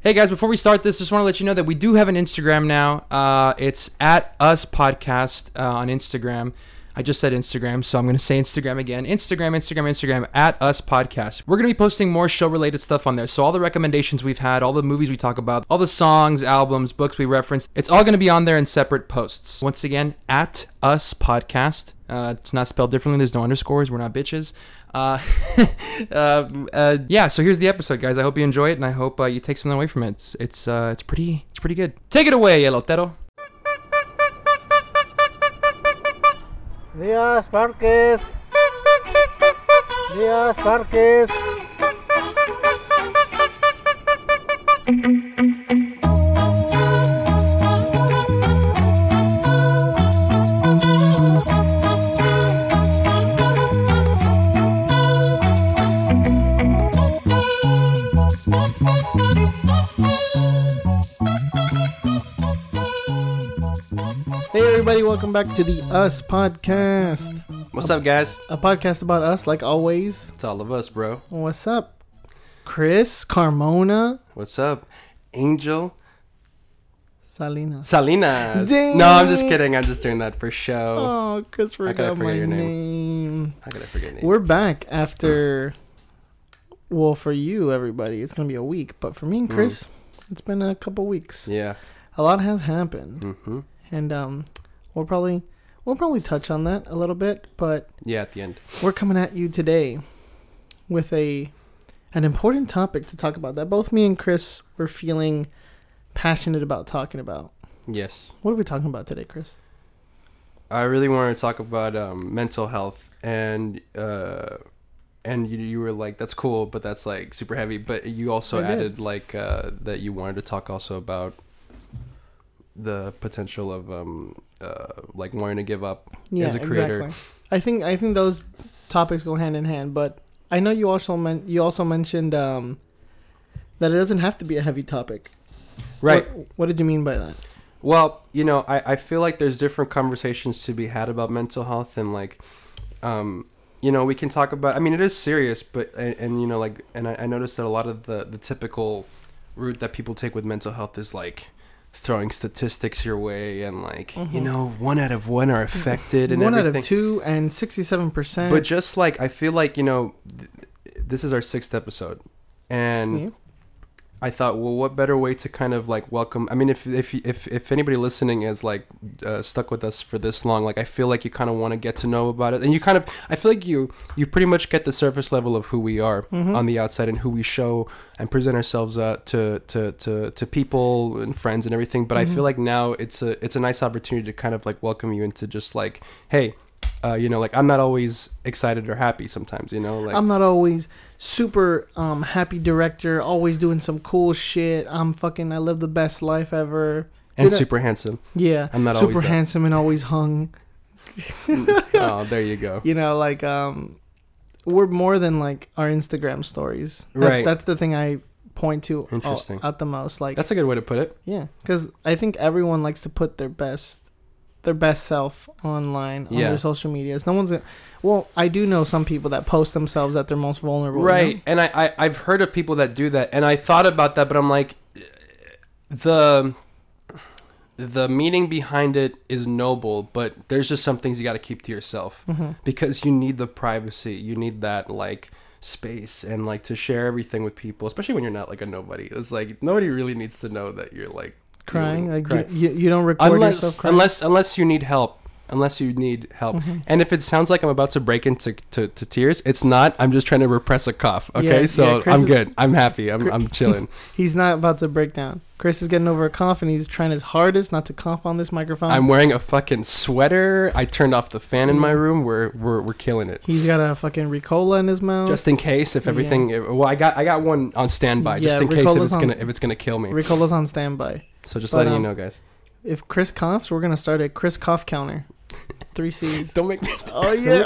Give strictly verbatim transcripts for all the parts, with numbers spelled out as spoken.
Hey guys, before we start this, just want to let you know that we do have an Instagram now. Uh, it's at Us Podcast uh, on Instagram. I just said Instagram, so I'm going to say Instagram again. Instagram, Instagram, Instagram, at Us Podcast. We're going to be posting more show-related stuff on there. So all the recommendations we've had, all the movies we talk about, all the songs, albums, books we reference, it's all going to be on there in separate posts. Once again, at Us Podcast. Uh, it's not spelled differently. There's no underscores. We're not bitches. Uh, uh, uh, yeah, so here's the episode, guys. I hope you enjoy it, and I hope uh, you take something away from it. It's it's uh, it's pretty it's pretty good. Take it away, Elotero. Díaz Parques. Díaz Parques. Hey everybody, welcome back to the Us Podcast. What's up, guys? A podcast about us, like always. It's all of us, bro. What's up? Chris Carmona. What's up? Angel Salinas. Salinas. Dang. No, I'm just kidding. I'm just doing that for show. Oh, Chris How could I forgot forget my your name? name. How could I forget your name? We're back after, well, for you, everybody, it's going to be a week. But for me and Chris, mm. it's been a couple weeks. Yeah. A lot has happened. Mm-hmm. And um, we'll probably we'll probably touch on that a little bit, but yeah, at the end, we're coming at you today with a an important topic to talk about that both me and Chris were feeling passionate about talking about. Yes. What are we talking about today, Chris? I really wanted to talk about um, mental health, and uh, and you you were like, that's cool, but that's like super heavy. But you also I added did. like uh, that you wanted to talk also about the potential of um uh like wanting to give up Yeah, as a creator. exactly. I think I think those topics go hand in hand, but I know you also meant you also mentioned um that it doesn't have to be a heavy topic. Right. What, what did you mean by that? Well, you know, I, I feel like there's different conversations to be had about mental health, and like um you know, we can talk about, I mean, it is serious, but and, and you know, like, and I, I noticed that a lot of the the typical route that people take with mental health is like throwing statistics your way, and like, mm-hmm. you know, one out of one are affected, and one everything. out of two and sixty-seven percent. But just like, I feel like, you know, th- this is our sixth episode, and yeah. I thought, well, what better way to kind of like welcome, I mean, if if if, if anybody listening is like uh, stuck with us for this long, like, I feel like you kind of want to get to know about it, and you kind of, I feel like you you pretty much get the surface level of who we are mm-hmm. on the outside, and who we show and present ourselves uh, to, to to to people and friends and everything. But mm-hmm. I feel like now it's a it's a nice opportunity to kind of like welcome you into just like, hey, uh, you know, like, I'm not always excited or happy sometimes, you know, like, I'm not always super um happy director, always doing some cool shit. I'm fucking I live the best life ever. And You're super not, handsome. Yeah. I'm not super always handsome and always hung. Oh, there you go. You know, like um we're more than like our Instagram stories. That, right. That's the thing I point to Interesting. All, at the most. Like, that's a good way to put it. Yeah, because I think everyone likes to put their best their best self online on yeah. their social medias. No one's gonna, well, I do know some people that post themselves at their most vulnerable. Right. You know? And I, I, I've heard of people that do that. And I thought about that, but I'm like, the the meaning behind it is noble, but there's just some things you got to keep to yourself. Mm-hmm. Because you need the privacy. You need that, like, space, and like to share everything with people, especially when you're not like a nobody. It's like, nobody really needs to know that you're like crying, doing, like crying. You, you don't record unless, yourself crying. unless unless you need help unless you need help mm-hmm. And if it sounds like I'm about to break into to, to tears, it's not. I'm just trying to repress a cough. Okay. Yeah, so yeah, I'm is, good. I'm happy. I'm I'm chilling. He's not about to break down. Chris is getting over a cough, and he's trying his hardest not to cough on this microphone. I'm wearing a fucking sweater. I turned off the fan in my room. We're we're we're killing it. He's got a fucking Ricola in his mouth, just in case if everything. Yeah. Well, I got I got one on standby, yeah, just in Ricola's case if it's on, gonna if it's gonna kill me. Ricola's on standby. So just but, letting um, you know, guys. If Chris coughs, we're gonna start a Chris cough counter. Three C's. Don't make me. Oh yeah.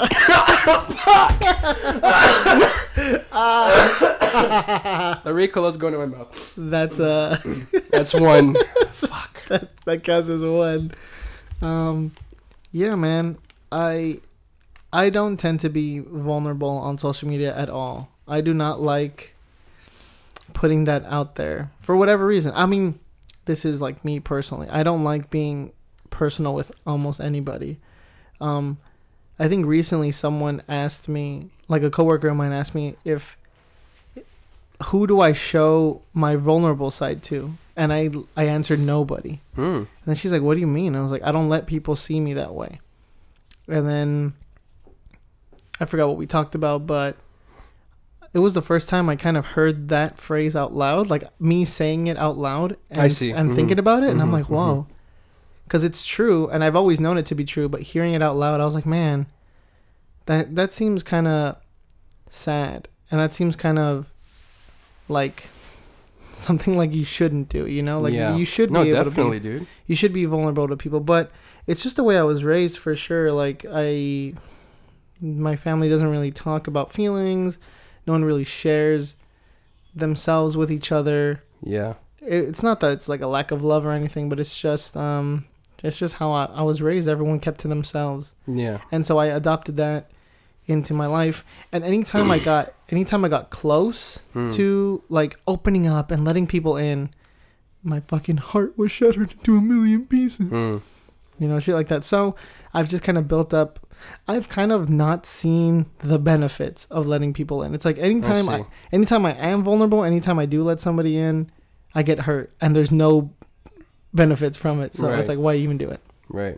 The Ricola's going to my mouth. That's uh. That's one. Fuck. That, that counts as one. Um, yeah, man. I, I don't tend to be vulnerable on social media at all. I do not like putting that out there for whatever reason. I mean, this is like me personally. I don't like being personal with almost anybody. Um, I think recently someone asked me, like a coworker of mine asked me if, who do I show my vulnerable side to? And I, I answered nobody. Mm. And then she's like, what do you mean? I was like, I don't let people see me that way. And then I forgot what we talked about, but it was the first time I kind of heard that phrase out loud, like me saying it out loud and, I see. and Mm-hmm. thinking about it. And Mm-hmm. I'm like, whoa. Because it's true. And I've always known it to be true. But hearing it out loud, I was like, man, that, that seems kind of sad. And that seems kind of like something like you shouldn't do, you know? Like yeah. you should no, be able definitely, to be, dude. you should be vulnerable to people. But it's just the way I was raised for sure. Like I, my family doesn't really talk about feelings. No one really shares themselves with each other. Yeah. It, it's not that it's like a lack of love or anything, but it's just, um, it's just how I, I was raised. Everyone kept to themselves. Yeah. And so I adopted that into my life. And anytime I got, anytime I got close Hmm. to like opening up and letting people in, my fucking heart was shattered into a million pieces. Hmm. You know, shit like that. So I've just kind of built up. I've kind of not seen the benefits of letting people in. It's like anytime I I, see. anytime I am vulnerable, anytime I do let somebody in, I get hurt, and there's no benefits from it. So Right. it's like, why even do it? Right.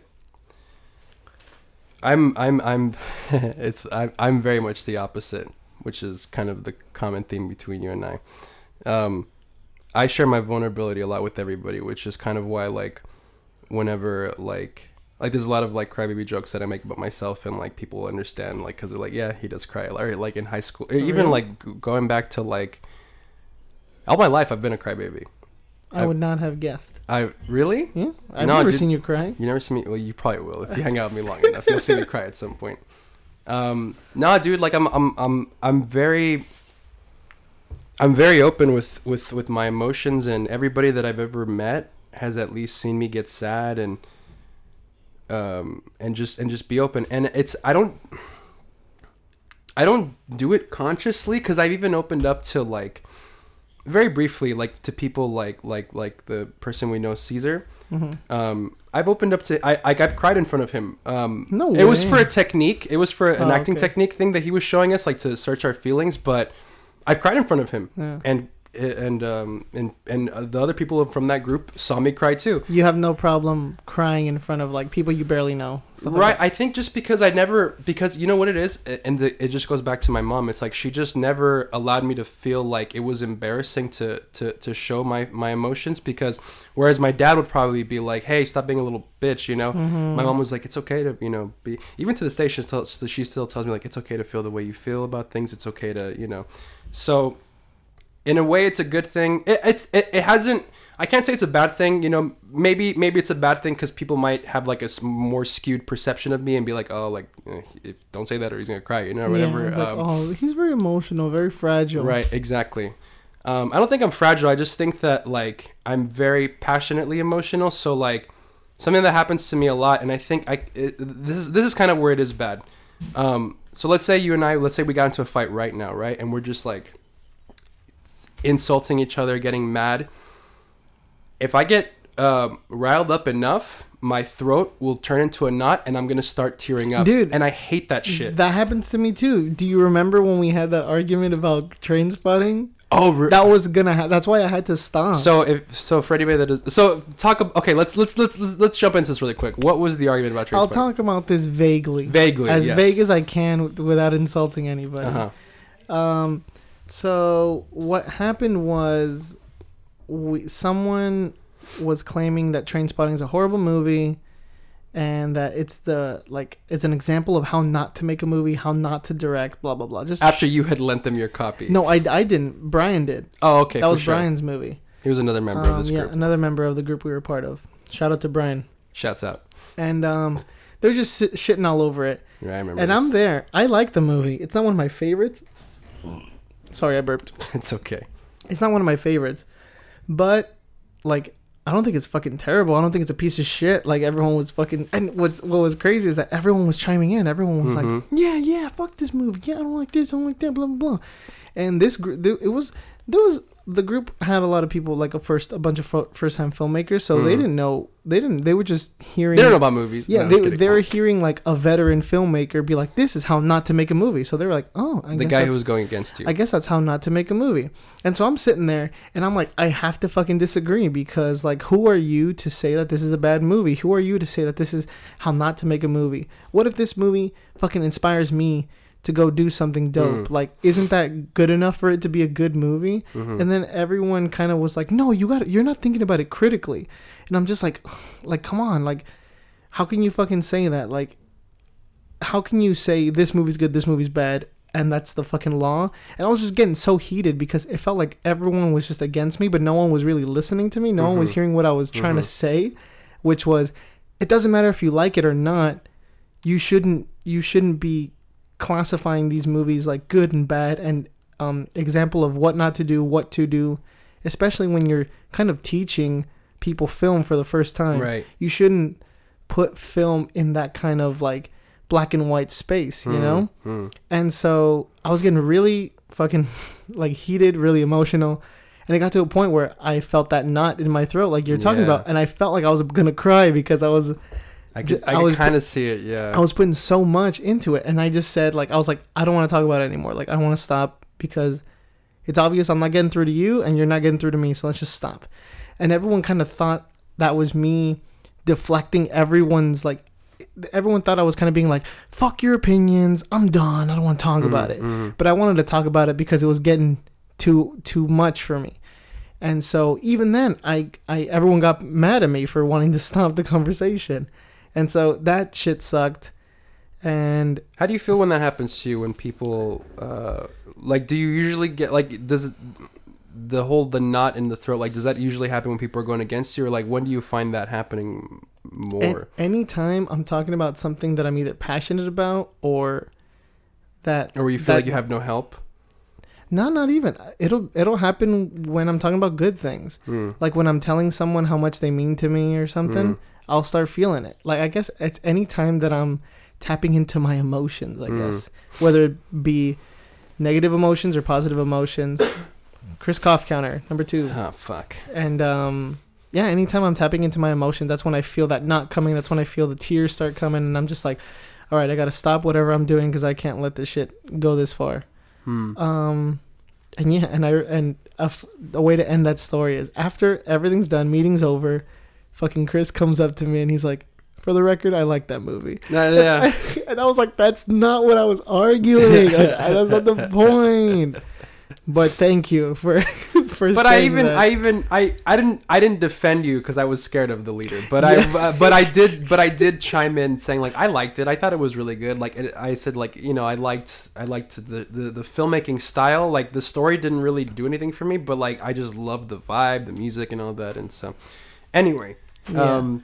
I'm I'm I'm it's I'm I'm very much the opposite, which is kind of the common theme between you and I. Um, I share my vulnerability a lot with everybody, which is kind of why like whenever like like there's a lot of like crybaby jokes that I make about myself, and like people understand like because they're like, yeah, he does cry. Or like in high school, or even really? like g- going back to like all my life, I've been a crybaby. I I- would not have guessed. I really. Yeah, I've No, never did- seen you cry. You never see me. Well, you probably will if you hang out with me long enough. You'll see me cry at some point. Um, nah, dude. Like I'm, I'm, I'm, I'm very, I'm very open with, with, with my emotions, and everybody that I've ever met has at least seen me get sad and, um, and just and just be open. And it's I don't, I don't do it consciously because I've even opened up to like, very briefly, like to people like like like the person we know, Caesar. Mm-hmm. Um, I've opened up to I, I I've cried in front of him. Um, No it was way. for a technique. It was for an Oh, acting okay. technique thing that he was showing us, like to search our feelings. But I've cried in front of him, Yeah. and and um and and uh, the other people from that group saw me cry too. You have no problem crying in front of like people you barely know. stuff like Right, that. I think just because I never, because you know what it is, and the, it just goes back to my mom. It's like she just never allowed me to feel like it was embarrassing to to, to show my, my emotions, because whereas my dad would probably be like, hey, stop being a little bitch, you know? Mm-hmm. My mom was like, it's okay to, you know, be, even to this day, she still, she still tells me like, it's okay to feel the way you feel about things. It's okay to, you know, so in a way, it's a good thing. It, it's it, it hasn't. I can't say it's a bad thing. You know, maybe maybe it's a bad thing because people might have like a s- more skewed perception of me and be like, oh, like eh, if don't say that or he's gonna cry, you know, or whatever. Yeah, it's like, um, oh, he's very emotional, very fragile. Right, exactly. Um, I don't think I'm fragile. I just think that like I'm very passionately emotional. So like something that happens to me a lot, and I think I it, this is this is kind of where it is bad. Um, so let's say you and I, let's say we got into a fight right now, right, and we're just like insulting each other, getting mad. If I get um, riled up enough, my throat will turn into a knot, and I'm gonna start tearing up. Dude, and I hate that shit. That happens to me too. Do you remember when we had that argument about train spotting? oh, re- That was gonna. Ha- that's why I had to stop. So if so, Freddie May, that is so talk. ab- Okay, let's let's let's let's let's jump into this really quick. What was the argument about train I'll spotting? talk about this vaguely, Vaguely, as yes. vague as I can w- without insulting anybody. Uh-huh. Um, so what happened was, we someone was claiming that Train Spotting is a horrible movie, and that it's the like it's an example of how not to make a movie, how not to direct, blah blah blah. Just After you had lent them your copy. no, I, I didn't. Brian did. Oh, okay. that for was sure. Brian's movie. He was another member of Um, this yeah, group. another member of the group we were part of. Shout out to Brian. Shouts out. And um, they're just shit- shitting all over it. Yeah, I remember. And this. I'm there. I like the movie. It's not one of my favorites. Sorry, I burped. It's okay. It's not one of my favorites, but like I don't think it's fucking terrible. I don't think it's a piece of shit. Like everyone was fucking. And what's what was crazy is that everyone was chiming in. Everyone was Mhm. like, "Yeah, yeah, fuck this movie. Yeah, I don't like this. I don't like that. Blah blah blah." And this gr- th- it was there was the group had a lot of people, like a first a bunch of fo- first time filmmakers, so mm. they didn't know they didn't they were just hearing they don't know about movies. Yeah, no, they they were hearing like a veteran filmmaker be like, this is how not to make a movie. So they were like, oh, I the guess guy who was going against you. I guess that's how not to make a movie. And so I'm sitting there and I'm like, I have to fucking disagree, because like, who are you to say that this is a bad movie? Who are you to say that this is how not to make a movie? What if this movie fucking inspires me to go do something dope? Mm. Like, isn't that good enough for it to be a good movie? Mm-hmm. And then everyone kind of was like, no, you got you're not thinking about it critically. And I'm just like, like, come on, like, how can you fucking say that? Like, how can you say this movie's good, this movie's bad, and that's the fucking law? And I was just getting so heated because it felt like everyone was just against me, but no one was really listening to me. No mm-hmm. one was hearing what I was trying mm-hmm. to say, which was, it doesn't matter if you like it or not. You shouldn't, you shouldn't be classifying these movies like good and bad and um example of what not to do, what to do, especially when you're kind of teaching people film for the first time. Right. You shouldn't put film in that kind of like black and white space, you mm, know? Mm. And so I was getting really fucking like heated, really emotional. And it got to a point where I felt that knot in my throat, like you're talking yeah. about. And I felt like I was going to cry because I was... I could, I could kind of see it, yeah. I was putting so much into it. And I just said, like, I was like, I don't want to talk about it anymore. Like, I don't want to stop because it's obvious I'm not getting through to you and you're not getting through to me. So let's just stop. And everyone kind of thought that was me deflecting everyone's, like, everyone thought I was kind of being like, fuck your opinions. I'm done. I don't want to talk mm, about it. Mm. But I wanted to talk about it because it was getting too too much for me. And so even then, I, I everyone got mad at me for wanting to stop the conversation. And so that shit sucked. And how do you feel when that happens to you? When people, uh, like, do you usually get, like, does it, the whole, the knot in the throat, like, does that usually happen when people are going against you? Or, like, when do you find that happening more? At any time I'm talking about something that I'm either passionate about or that... Or where you feel that, like you have no help? No, not even. It'll it'll happen when I'm talking about good things. Mm. Like, when I'm telling someone how much they mean to me or something... Mm. I'll start feeling it. Like, I guess it's any time that I'm tapping into my emotions, I mm. guess. Whether it be negative emotions or positive emotions. Chris Cough Counter, number two. Oh, fuck. And, um, yeah, anytime I'm tapping into my emotion, that's when I feel that knot coming. That's when I feel the tears start coming. And I'm just like, all right, I got to stop whatever I'm doing because I can't let this shit go this far. Mm. Um, and, yeah, and I and a, a way to end that story is after everything's done, meeting's over, fucking Chris comes up to me and he's like, for the record, I like that movie. Uh, yeah. And I was like, that's not what I was arguing. I, I, that's not the point. But thank you for for but saying I even that. I even I I didn't I didn't defend you because I was scared of the leader. But yeah. I uh, but I did but I did chime in saying, like, I liked it. I thought it was really good. Like, it, I said, like, you know, I liked I liked the, the the filmmaking style. Like, the story didn't really do anything for me, but like I just loved the vibe, the music, and all that. And so, anyway. Yeah. Um,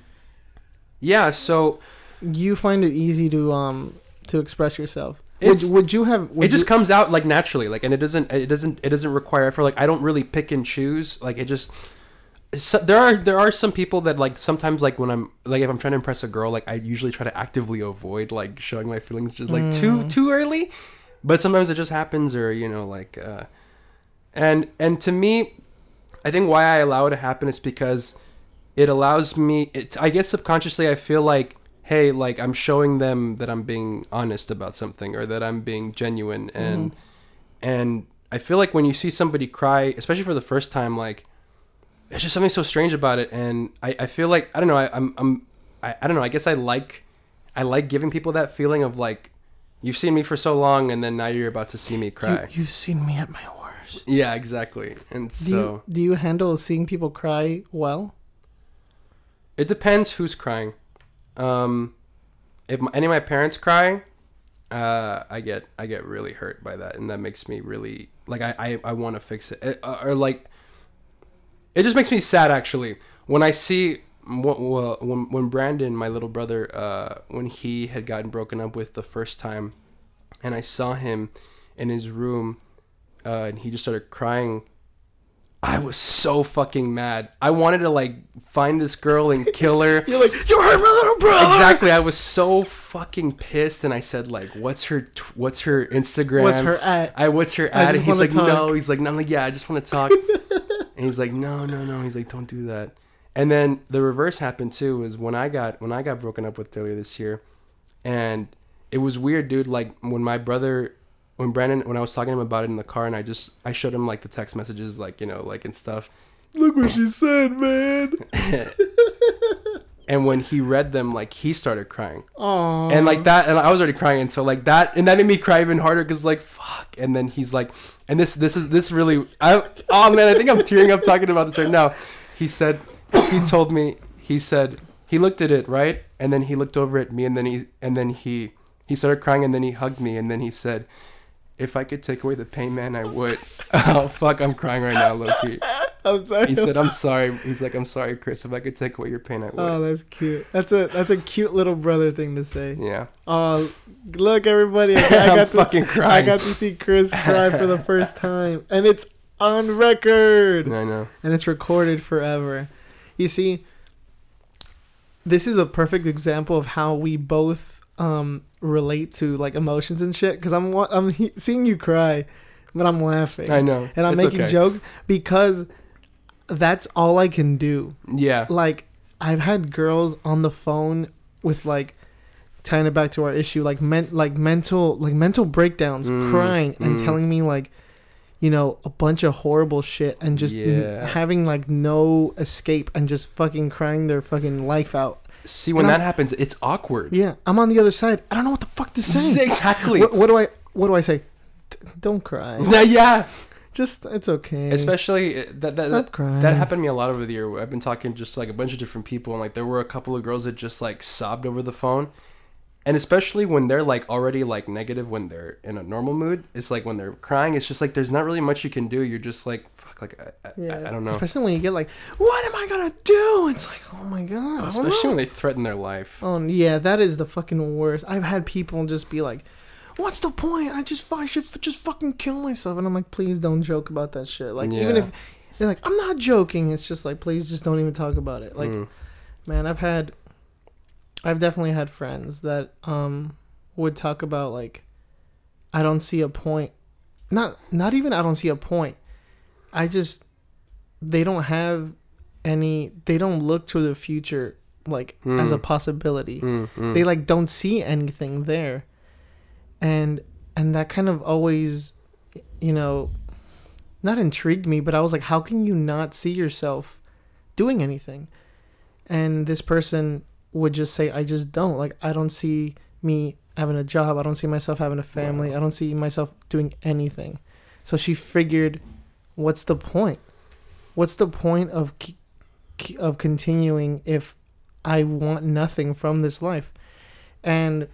yeah, so you find it easy to um to express yourself. Would, would you have? Would it just you, comes out like naturally, like, and it doesn't. It doesn't. It doesn't require effort. Like, I don't really pick and choose. Like, it just. So, there are there are some people that, like, sometimes, like, when I'm like if I'm trying to impress a girl, like, I usually try to actively avoid, like, showing my feelings just like mm. too too early. But sometimes it just happens, or, you know, like, uh, and and to me, I think why I allow it to happen is because it allows me, it, I guess subconsciously I feel like, hey, like, I'm showing them that I'm being honest about something, or that I'm being genuine. And, mm. and I feel like when you see somebody cry, especially for the first time, like, there's just something so strange about it. And I, I feel like, I don't know, I, I'm, I'm, I, I don't know, I guess I like, I like giving people that feeling of, like, you've seen me for so long, and then now you're about to see me cry. You, you've seen me at my worst. Yeah, exactly. And so... Do you, do you handle seeing people cry well? It depends who's crying. Um, if my, any of my parents cry, uh, I get I get really hurt by that, and that makes me really like I I, I want to fix it, it uh, or like it just makes me sad actually when I see well when when Brandon, my little brother, uh, when he had gotten broken up with the first time, and I saw him in his room, uh, and he just started crying. I was so fucking mad. I wanted to like find this girl and kill her. You're like, you hurt my little brother. Exactly. I was so fucking pissed, and I said like, "What's her? T- what's her Instagram? What's her at? I what's her I at?" just And he's wanna like, talk. "No." He's like, "No." I'm like, "Yeah, I just want to talk." And he's like, "No, no, no." He's like, "Don't do that." And then the reverse happened too. Was when I got when I got broken up with earlier this year, and it was weird, dude. Like when my brother. When Brandon, when I was talking to him about it in the car, and I just, I showed him like the text messages, like, you know, like and stuff. Look what she said, man. And when he read them, like he started crying. Aww. And like that, and I was already crying, and so like that, and that made me cry even harder because like fuck. And then he's like, and this, this is this really, I, oh man, I think I'm tearing up talking about this right now. He said, he told me, he said, he looked at it right, and then he looked over at me, and then he, and then he, he started crying, and then he hugged me, and then he said, "If I could take away the pain, man, I would." Oh fuck, I'm crying right now, Loki. I'm sorry. He said, "I'm sorry." He's like, "I'm sorry, Chris. If I could take away your pain, I would." Oh, that's cute. That's a that's a cute little brother thing to say. Yeah. Oh, look, everybody! I I'm got to, fucking crying. I got to see Chris cry for the first time, and it's on record, I know. and it's recorded forever. You see, this is a perfect example of how we both um relate to like emotions and shit. Because I'm wa- I'm he- seeing you cry, but I'm laughing. I know. and I'm It's making okay. jokes because that's all I can do. Yeah. Like I've had girls on the phone with like tying it back to our issue, like men like mental like mental breakdowns, Mm, crying and mm. telling me like, you know, a bunch of horrible shit and just n- Yeah. having like no escape and just fucking crying their fucking life out. See, when And that I'm- happens, it's awkward. Yeah, I'm on the other side. I don't know what the fuck to say. Exactly. What, what do I what do I say? D- don't cry. Yeah, yeah. Just it's okay. Especially uh, that that, Stop that crying. that happened to me a lot over the year. I've been talking to just like a bunch of different people, and like there were a couple of girls that just like sobbed over the phone. And especially when they're like already like negative when they're in a normal mood, it's like when they're crying, it's just like there's not really much you can do. You're just like fuck, like I, I, Yeah. I, I don't know. Especially when you get like, what am I gonna do? It's like, oh my god. I don't Especially know. when they threaten their life. Oh yeah, that is the fucking worst. I've had people just be like, "What's the point? I just I should f- just fucking kill myself." And I'm like, "Please don't joke about that shit." Like even Yeah. if they're like, "I'm not joking," it's just like, please just don't even talk about it. Like, Mm. man, I've had, I've definitely had friends that um would talk about like, I don't see a point. Not not even I don't see a point. I just they don't have any. They don't look to the future like as a Mm. possibility. Mm, mm. They like don't see anything there, and and that kind of always, you know, not intrigued me, but I was like, how can you not see yourself doing anything? And this person would just say, I just don't. Like, I don't see me having a job. I don't see myself having a family. Wow. I don't see myself doing anything. So she figured, what's the point? What's the point of c- c- of continuing if I want nothing from this life? And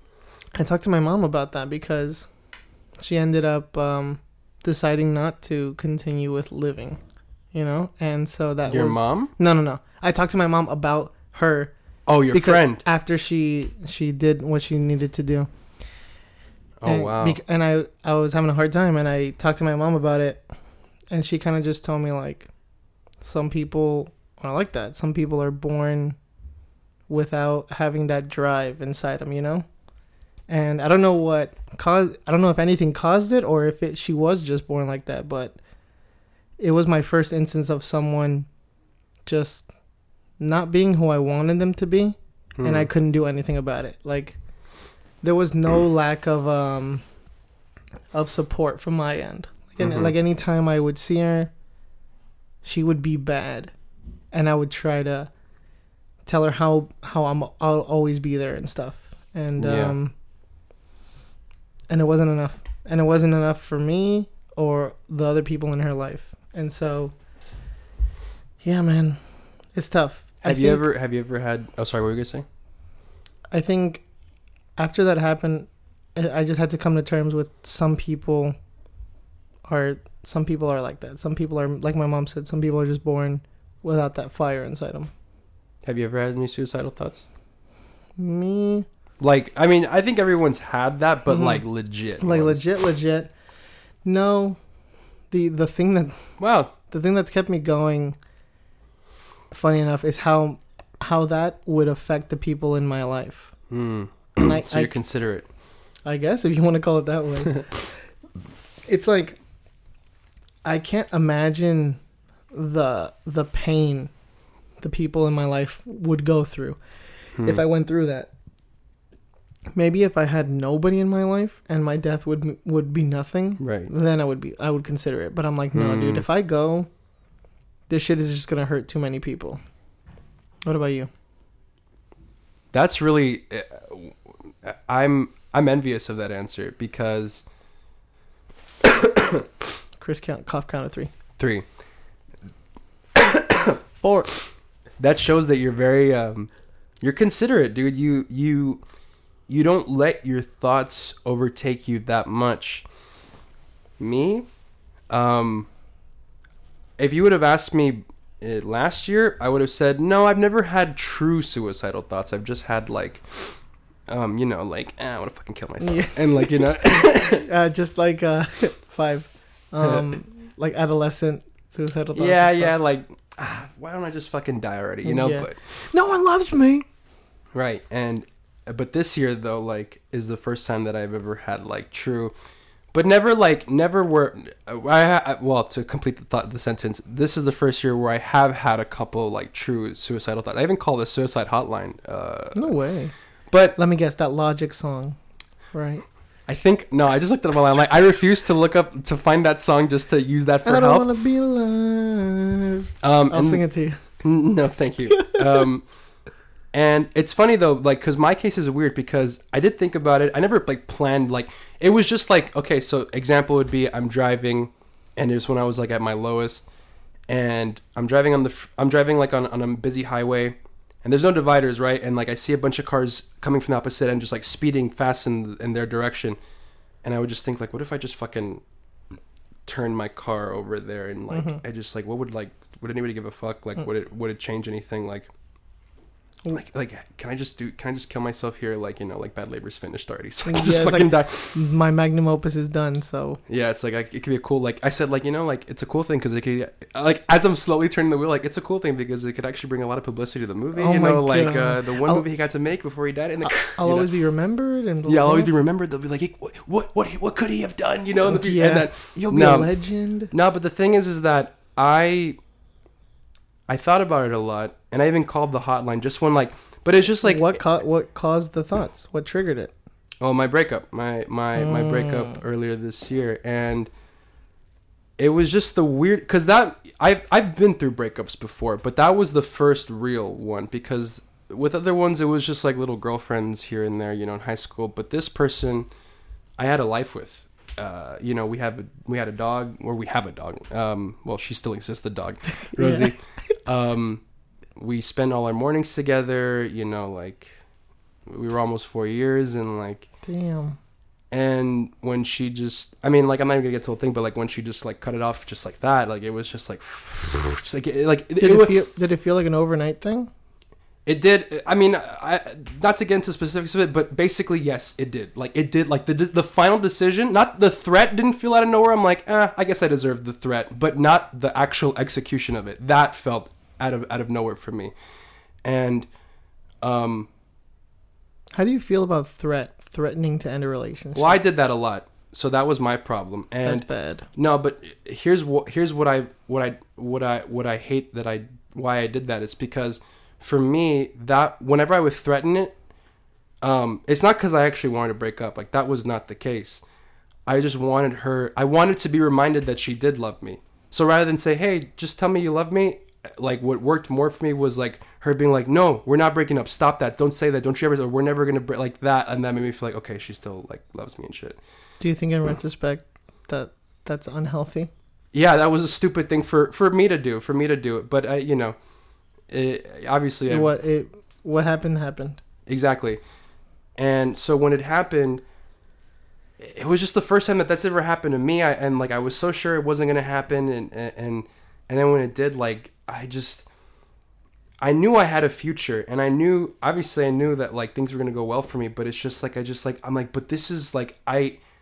I talked to my mom about that because she ended up um, deciding not to continue with living, you know? And so that Your was... mom? No, no, no. I talked to my mom about her. Oh, your because friend. After she she did what she needed to do. Oh, and wow. bec- and I, I was having a hard time, and I talked to my mom about it, and she kind of just told me, like, some people are like that. Some people are born without having that drive inside them, you know? And I don't know what caused, I don't know if anything caused it or if it, she was just born like that, but it was my first instance of someone just not being who I wanted them to be, Mm. and I couldn't do anything about it. Like, there was no lack of um of support from my end. Like, any, Mhm. like anytime I would see her, she would be bad, and I would try to tell her how how I'm I'll always be there and stuff. And Yeah. um and it wasn't enough. And it wasn't enough for me or the other people in her life. And so yeah, man. It's tough. I Have you think- ever have you ever had oh sorry, what were you gonna say? I think after that happened, I I just had to come to terms with some people are some people are like that. Some people are like my mom said. Some people are just born without that fire inside them. Have you ever had any suicidal thoughts? Me, Like, I mean, I think everyone's had that, but Mhm. like legit. like ones. legit, legit. No, the the thing that Wow. the thing that's kept me going, funny enough, is how how that would affect the people in my life. Mm. And I, so I, you're considerate. I guess, if you want to call it that way. It's like, I can't imagine the the pain the people in my life would go through Hmm. if I went through that. Maybe if I had nobody in my life and my death would would be nothing, Right. then I would be I would consider it. But I'm like, no, Hmm. dude, if I go, this shit is just gonna hurt too many people. What about you? That's really, uh, I'm I'm envious of that answer because Chris, count cough count of three, three. four. That shows that you're very um, you're considerate, dude. You you you don't let your thoughts overtake you that much. Me, um, if you would have asked me uh, last year, I would have said no. I've never had true suicidal thoughts. I've just had like, um, you know, like eh, I want to fucking kill myself, Yeah. and like you know, uh, just like uh, five, um, like adolescent suicidal thoughts. yeah, and yeah, stuff. like ah, why don't I just fucking die already? You know, Yeah. but. No one loves me. Right, and but this year though, like, is the first time that I've ever had like true, but never like never were. I ha- well to complete the thought, the sentence. This is the first year where I have had a couple like true suicidal thoughts. I even call this suicide hotline. Uh, No way. but Let me guess, that Logic song, right? I think no. I just looked it up online. Like I refuse to look up to find that song just to use that for I don't help. want to be alive. Um, I'll and- sing it to you. No, thank you. Um, and it's funny though, like, cause my case is weird because I did think about it. I never like planned, like, it was just like, okay, so example would be I'm driving and it was when I was like at my lowest and I'm driving on the, f- I'm driving like on, on a busy highway and there's no dividers, right? And like I see a bunch of cars coming from the opposite end, just like speeding fast in, in their direction. And I would just think like, what if I just fucking turn my car over there and like, Mhm. I just like, what would like, would anybody give a fuck? Like, Mm. would it would it change anything? Like, like, like, can I just do? Can I just kill myself here? Like, you know, like bad labor's finished already, so I can Yeah, just it's fucking like- die. My magnum opus is done, so Yeah, it's like I, it could be a cool. Like I said, like you know, like it's a cool thing because it could, like as I'm slowly turning the wheel, like it's a cool thing because it could actually bring a lot of publicity to the movie. Oh you my know, like God. uh, the one I'll- movie he got to make before he died, and the, I'll you always know, be remembered. And blah, yeah, I'll blah, always blah. be remembered. They'll be like, hey, what, what, what, what could he have done? You know, and, the, Yeah. and that, You'll be No. a legend. No, but the thing is, is that I, I thought about it a lot, and I even called the hotline just when like, but it's just like what ca- what caused the thoughts? What triggered it? Oh, my breakup, my my my breakup earlier this year, and it was just the weird because that I've I've been through breakups before, but that was the first real one because with other ones it was just like little girlfriends here and there, you know, in high school. But this person, I had a life with. Uh, you know, we have a, we had a dog, or we have a dog. Um, well, she still exists, the dog, Rosie. um, we spend all our mornings together. You know, like we were almost four years, and like. Damn. And when she just, I mean, like, I'm not even gonna get to the whole thing, but like when she just like cut it off just like that, like it was just like, just like, it, like Did it, it, wa- feel? Did it feel like an overnight thing? it did. I mean, I, not to get into specifics of it, but basically, yes, it did. Like it did. Like the the final decision, not the threat, didn't feel out of nowhere. I'm like, eh, I guess I deserved the threat, but not the actual execution of it. That felt out of out of nowhere for me, and um. How do you feel about threat? Threatening to end a relationship? Well, I did that a lot, so that was my problem. And That's bad. no, but here's what here's what I what I what I what I hate that I why I did that. It's because for me that whenever I would threaten it, um, it's not because I actually wanted to break up. Like that was not the case. I just wanted her. I wanted to be reminded that she did love me. So rather than say, "Hey, just tell me you love me," like what worked more for me was like her being like, "No, we're not breaking up. Stop that. Don't say that. Don't you ever. Or we're never gonna break like that." And that made me feel like, okay, she still like loves me and shit. Do you think, in retrospect, that that's unhealthy? Yeah, that was a stupid thing for, for me to do. For me to do it, but uh, you know, it, obviously, I, What it what happened happened. exactly. And so when it happened, it was just the first time that that's ever happened to me. I, and like I was so sure it wasn't gonna happen, and and and then when it did, like I just. I knew I had a future, and I knew, obviously I knew that like things were going to go well for me, but it's just like, I just like, I'm like, but this is like, I,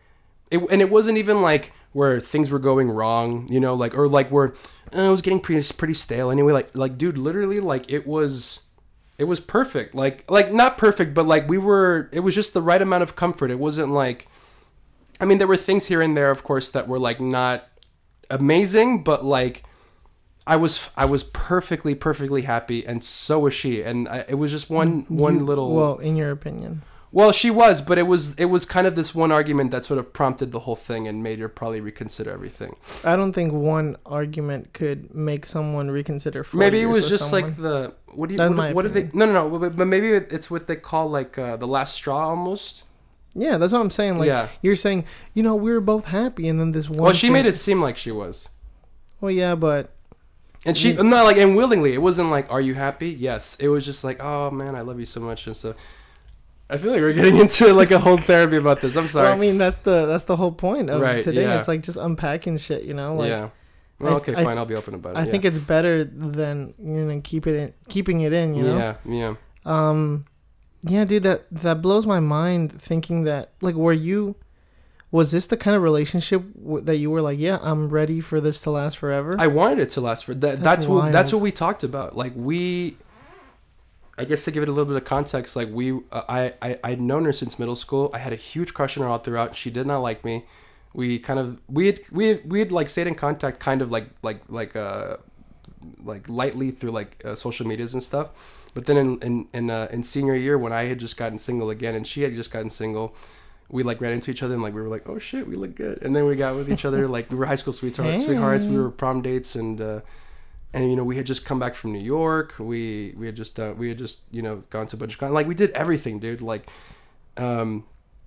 it, and it wasn't even like where things were going wrong, you know, like or like where uh, it was getting pretty pretty stale anyway. Like like dude, literally like it was. It was perfect. Like, like not perfect, but like we were, it was just the right amount of comfort. It wasn't like, I mean, there were things here and there, of course, that were like not amazing, but like I was, I was perfectly, perfectly happy. And so was she. And I, it was just one, one You- little, Well, in your opinion. well, she was, but it was, it was kind of this one argument that sort of prompted the whole thing and made her probably reconsider everything. I don't think one argument could make someone reconsider. Four Maybe it years was with just someone. like the, what do you, That's what, my what did they, opinion. no, no, no, but, but maybe it's what they call like uh, the last straw almost. Yeah, that's what I'm saying. Like Yeah. you're saying, you know, we were both happy, and then this one. Well, she thing- made it seem like she was. Well, yeah, but And she, Yeah. not like, and willingly. It wasn't like, are you happy? Yes. It was just like, oh man, I love you so much. And so, I feel like we're getting into like a whole therapy about this. I'm sorry. well, I mean, that's the that's the whole point of Right, today. yeah. It's like just unpacking shit, you know. Like yeah. Well, I- okay, I- fine. I'll be open about it. I yeah. think it's better than you know keep it in, keeping it in, you know. Yeah, yeah. Um, yeah, dude, that that blows my mind. Thinking that, like, were you, was this the kind of relationship w- that you were like, yeah, I'm ready for this to last forever? I wanted it to last for that. That's That's what. That's wild. what we talked about. Like we. I guess to give it a little bit of context, like we, uh, I, I, I'd known her since middle school. I had a huge crush on her all throughout. She did not like me. We kind of, we had, we had, we had like stayed in contact, kind of like, like, like, uh, like lightly through like uh, social medias and stuff. But then in in in, uh, in senior year, when I had just gotten single again, and she had just gotten single, we like ran into each other and like we were like, oh shit, we look good. And then we got with each other, like we were high school sweethearts, Hey. sweethearts. We were prom dates and. Uh, And you know we had just come back from New York. We we had just uh, we had just you know gone to a bunch of con- like we did everything, dude. Like, um.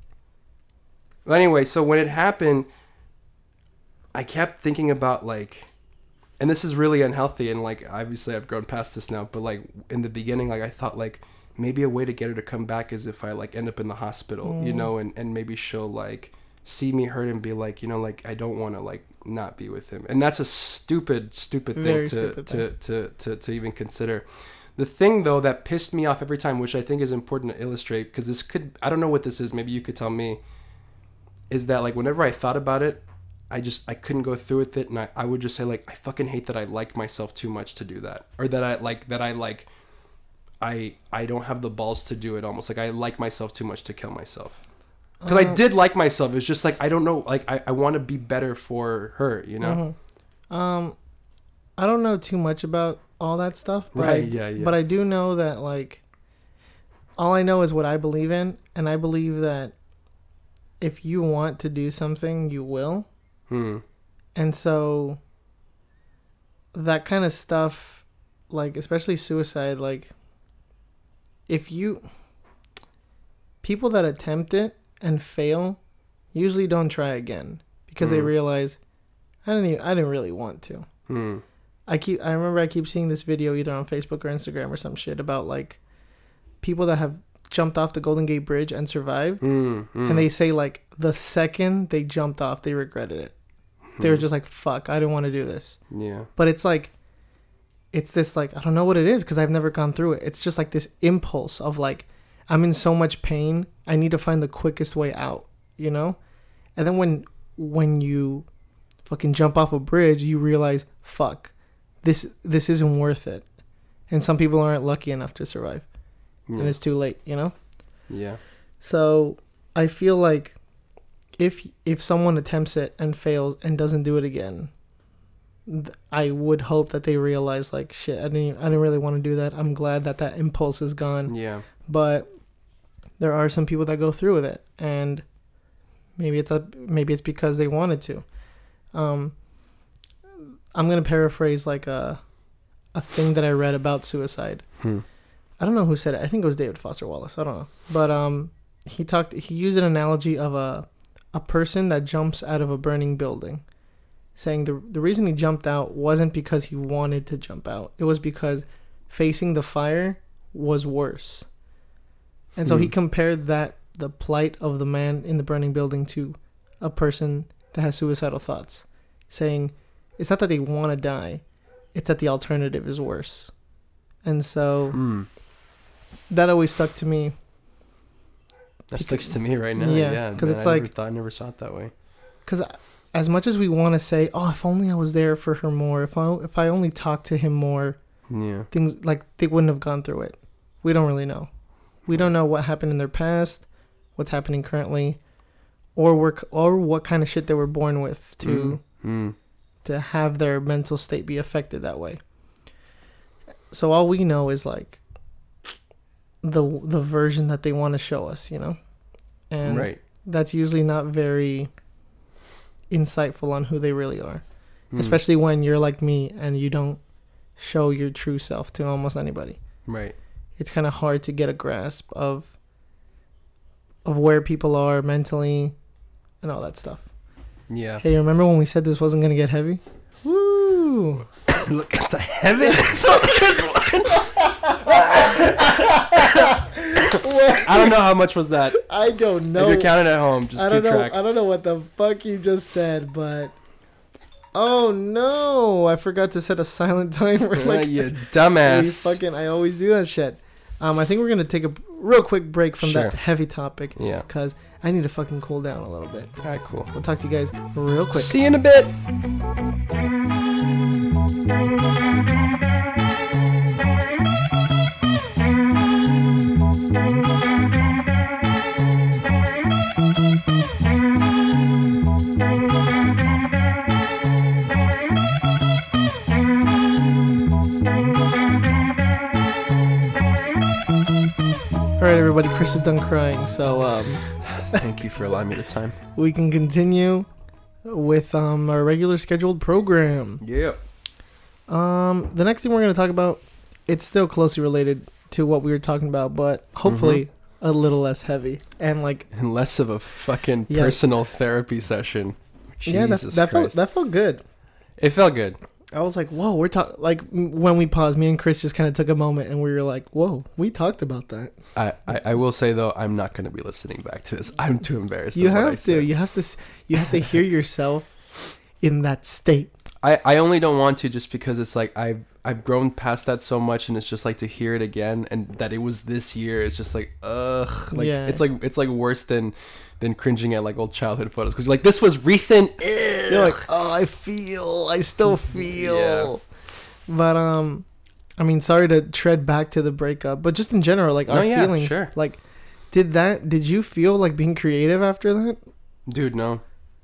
But anyway, so when it happened, I kept thinking about like, and this is really unhealthy. And like obviously I've grown past this now. But like in the beginning, like I thought like maybe a way to get her to come back is if I like end up in the hospital, Mm. you know, and and maybe she'll like see me hurt and be like, you know, like I don't want to like not be with him. And that's a stupid stupid thing Very to, stupid to, to to to even consider. The thing though that pissed me off every time, which I think is important to illustrate, because this could, I don't know what this is, maybe you could tell me, is that like whenever I thought about it, I just I couldn't go through with it, and I, I would just say like I fucking hate that I like myself too much to do that, or that I like that I like I I don't have the balls to do it. Almost like I like myself too much to kill myself. Because I Uh, did like myself. It's just like I don't know. Like I, I want to be better for her. You know. Mhm. Um, I don't know too much about all that stuff, but Right, I, yeah, yeah. but I do know that like, all I know is what I believe in, and I believe that if you want to do something, you will, Hmm. and so that kind of stuff, like especially suicide, like if you people that attempt it and fail usually don't try again because they Mhm. realize I didn't even, I didn't really want to. Hmm. I keep I remember I keep seeing this video either on Facebook or Instagram or some shit about like people that have jumped off the Golden Gate Bridge and survived, Hmm. Hmm. and they say like the second they jumped off they regretted it. They were just like, fuck, I didn't want to do this. Yeah. But it's like it's this like I don't know what it is because I've never gone through it. It's just like this impulse of like I'm in so much pain, I need to find the quickest way out, you know? And then when when you fucking jump off a bridge, you realize, fuck, this this isn't worth it. And some people aren't lucky enough to survive. Yeah. And it's too late, you know? Yeah. So I feel like if if someone attempts it and fails and doesn't do it again, th- I would hope that they realize like shit. I didn't even- I didn't really want to do that. I'm glad that that impulse is gone. Yeah. But there are some people that go through with it, and maybe it's a, maybe it's because they wanted to. Um, I'm gonna paraphrase like a a thing that I read about suicide. Hmm. I don't know who said it. I think it was David Foster Wallace. I don't know. But um, he talked. He used an analogy of a a person that jumps out of a burning building, saying the the reason he jumped out wasn't because he wanted to jump out. It was because facing the fire was worse. And so he Hmm. compared that the plight of the man in the burning building to a person that has suicidal thoughts, saying it's not that they want to die, it's that the alternative is worse. And so Hmm. that always stuck to me. That sticks to me right now. Yeah, Yeah. 'cause man, it's I never like- thought, I never saw it that way. because as much as we want to say, oh, if only I was there for her more, if I if I only talked to him more, Yeah. things like they wouldn't have gone through it. We don't really know. We don't know what happened in their past, what's happening currently, or work or what kind of shit they were born with to Mm-hmm. to have their mental state be affected that way. So all we know is like the the version that they want to show us, you know, and Right. that's usually not very insightful on who they really are, Mm. especially when you're like me and you don't show your true self to almost anybody. Right. It's kind of hard to get a grasp of of where people are mentally and all that stuff. Yeah. Hey, remember when we said this wasn't gonna get heavy? Woo! Look at the heavens. I don't know how much was that. I don't know. If you're counting at home, just I don't keep know. track. I don't know what the fuck you just said, but oh no, I forgot to set a silent timer. Yeah, Like you we dumbass. fucking, I always do that shit. Um, I think we're gonna take a real quick break from Sure. that heavy topic Yeah. because I need to fucking cool down a little bit. All right, cool. We'll talk to you guys real quick. See you in a bit. All right, everybody. Chris is done crying, so um, Thank you for allowing me the time. we can continue with um our regular scheduled program. Yeah. Um, the next thing we're gonna talk about, it's still closely related to what we were talking about, but hopefully a little less heavy and like And less of a fucking Yeah. personal therapy session. yeah, that, Jesus that felt Christ. that felt good. It felt good. I was like, whoa, we're talking like m- when we paused, me and Chris just kind of took a moment and we were like, whoa, we talked about that. I, I, I will say though, I'm not going to be listening back to this. I'm too embarrassed. You of what I have to, said. you have to, s- you have to hear yourself in that state. I, I only don't want to just because it's like I've I've grown past that so much, and it's just like to hear it again, and that it was this year. It's just like ugh, like Yeah. it's like it's like worse than than cringing at like old childhood photos because like this was recent. You're like, oh, I feel, I still feel. Yeah. But um, I mean, sorry to tread back to the breakup, but just in general, like No, our yeah, feelings. sure. Like, did that? Did you feel like being creative after that? Dude, no.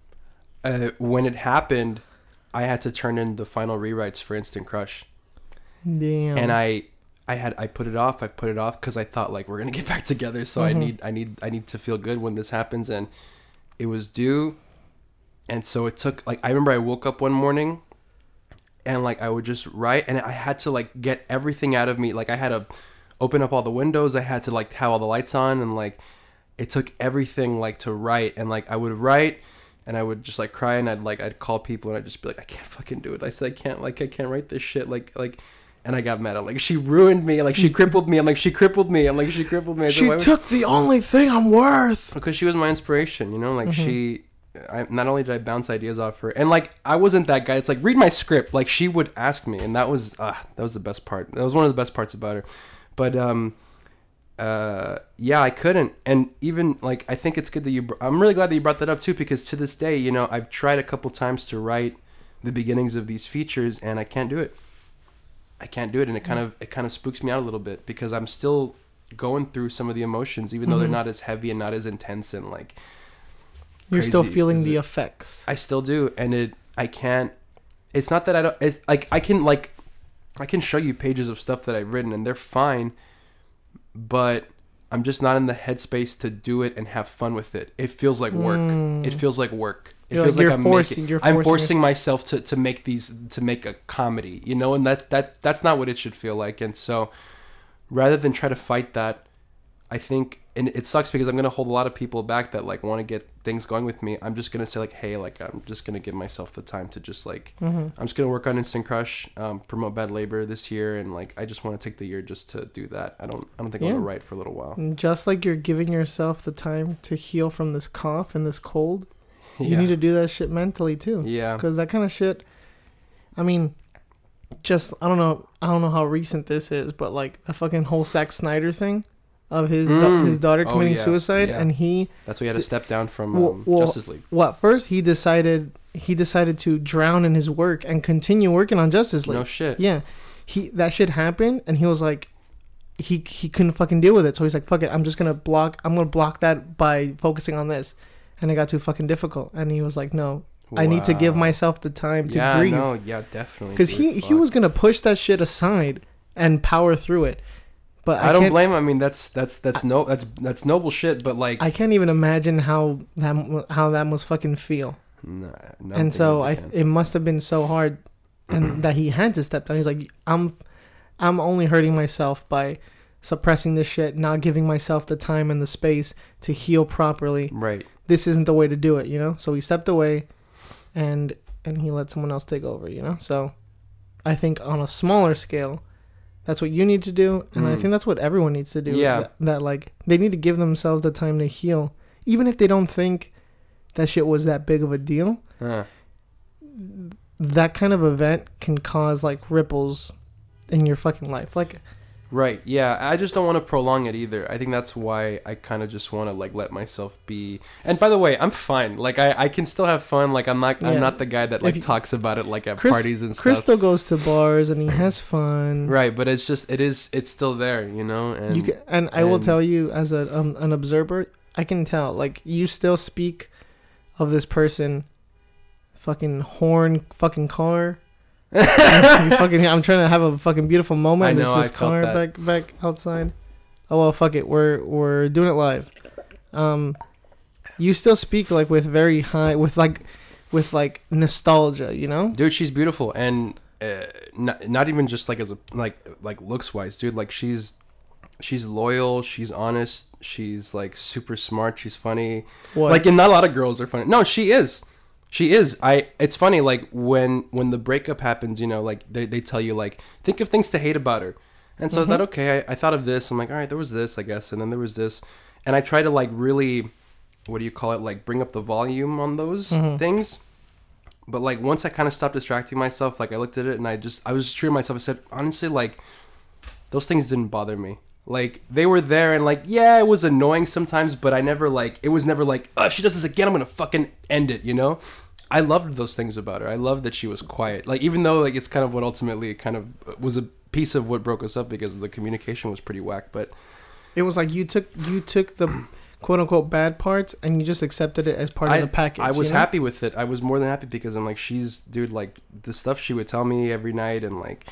Uh, when it happened, I had to turn in the final rewrites for Instant Crush, Damn. and I, I had I put it off. I put it off because I thought like we're gonna get back together. So I Mhm. need I need I need to feel good when this happens, and it was due, and so it took like I remember I woke up one morning, and like I would just write, and I had to like get everything out of me. Like I had to open up all the windows. I had to like have all the lights on, and like it took everything like to write, and like I would write. And I would just like cry, and I'd like I'd call people, and I'd just be like, I can't fucking do it. I said I can't like I can't write this shit like like, and I got mad. I'm like, she ruined me. Like she crippled me. I'm like she crippled me. I'm like she crippled me. I said, she "Why would-" took the only thing I'm worth. because she was my inspiration. You know, like Mhm. she. I, not only did I bounce ideas off her, and like I wasn't that guy. It's like read my script. Like she would ask me, and that was uh, that was the best part. That was one of the best parts about her. But um, uh, yeah, I couldn't. And even like I think it's good that you. Br- I'm really glad that you brought that up too, because to this day, you know, I've tried a couple times to write the beginnings of these features, and I can't do it. I can't do it, and it kind of it kind of spooks me out a little bit because I'm still going through some of the emotions, even though they're Mhm. not as heavy and not as intense and like. You're still crazy, feeling is the it? effects. I still do, and it I can't. It's not that I don't. It's like I can like, I can show you pages of stuff that I've written, and they're fine, but I'm just not in the headspace to do it and have fun with it. It feels like work. Mm. It feels like work. It You're feels like- like, you're I'm forcing- making. you're I'm forcing forcing myself to, to make these to make a comedy, you know, and that, that that's not what it should feel like. And so, rather than try to fight that, I think, and it sucks because I'm gonna hold a lot of people back that like want to get things going with me. I'm just gonna say like, hey, like I'm just gonna give myself the time to just like, Mm-hmm. I'm just gonna work on Instant Crush, um, promote Bad Labor this year, and like I just want to take the year just to do that. I don't, I don't think I Yeah. want to write for a little while. Just like you're giving yourself the time to heal from this cough and this cold, you Yeah. need to do that shit mentally too. Yeah. Because that kind of shit, I mean, just I don't know, I don't know how recent this is, but like the fucking whole Zack Snyder thing, of his da- Mm. his daughter Oh, committing yeah, suicide, yeah. and he That's why he had to step down from Well- um, well, Justice League. well, at first he decided he decided to drown in his work and continue working on Justice League. No shit. Yeah, he that shit happened, and he was like, he he couldn't fucking deal with it, so he's like, fuck it, I'm just gonna block. I'm gonna block that by focusing on this, and it got too fucking difficult, and he was like, no, I need to give Wow. myself the time to yeah, grieve, no, yeah, definitely. because dude, he he fuck. was gonna push that shit aside and power through it, but I, I don't can't, blame him. I mean, that's that's that's no that's that's noble shit. But like, I can't even imagine how that mu- how that must fucking feel. nah, no, And so I, can. it must have been so hard, and that he had to step down. He's like, I'm, I'm only hurting myself by suppressing this shit, not giving myself the time and the space to heal properly. right. This isn't the way to do it, you know. So he stepped away, and and he let someone else take over, you know. So I think on a smaller scale, that's what you need to do, and I Mm. think that's what everyone needs to do. Yeah. That, that like they need to give themselves the time to heal, even if they don't think that shit was that big of a deal. Huh. That kind of event can cause like ripples in your fucking life. Like, Right. Yeah. I just don't want to prolong it either. I think that's why I kind of just want to like let myself be. And by the way, I'm fine. Like I, I can still have fun. Like I'm not Yeah. I'm not the guy that If like you- talks about it like at Chris, parties and stuff. Crystal goes to bars and he has fun. Right. But it's just it is it's still there, you know. And You can, and I will and- tell you as a um, an observer, I can tell like you still speak of this person, fucking horn, fucking car. you fucking, I'm trying to have a fucking beautiful moment. I and there's know, this I felt car that. back back outside. Oh well, fuck it. We're we're doing it live. Um, you still speak like with very high, with like, with like nostalgia. You know. dude, she's beautiful, and uh, not not even just like as a like like looks wise, dude. Like she's she's loyal, she's honest, she's like super smart, she's funny. What? Like, and not a lot of girls are funny. No, she is. She is. I. It's funny. Like when when the breakup happens, you know, like they they tell you like think of things to hate about her, and so I thought, okay, I, I thought of this. I'm like, all right, there was this, I guess, and then there was this, and I try to like really, what do you call it? Like bring up the volume on those things. But like once I kind of stopped distracting myself, like I looked at it and I just I was just true to myself. I said honestly, like those things didn't bother me. Like they were there and like yeah, it was annoying sometimes, but I never like it was never like oh if she does this again I'm gonna fucking end it, you know. I loved those things about her. I loved that she was quiet. Like even though like it's kind of what ultimately kind of was a piece of what broke us up because the communication was pretty whack. But It was like you took you took the quote unquote bad parts and you just accepted it as part I, of the package. I was you know? happy with it. I was more than happy because I'm like she's dude like the stuff she would tell me every night and like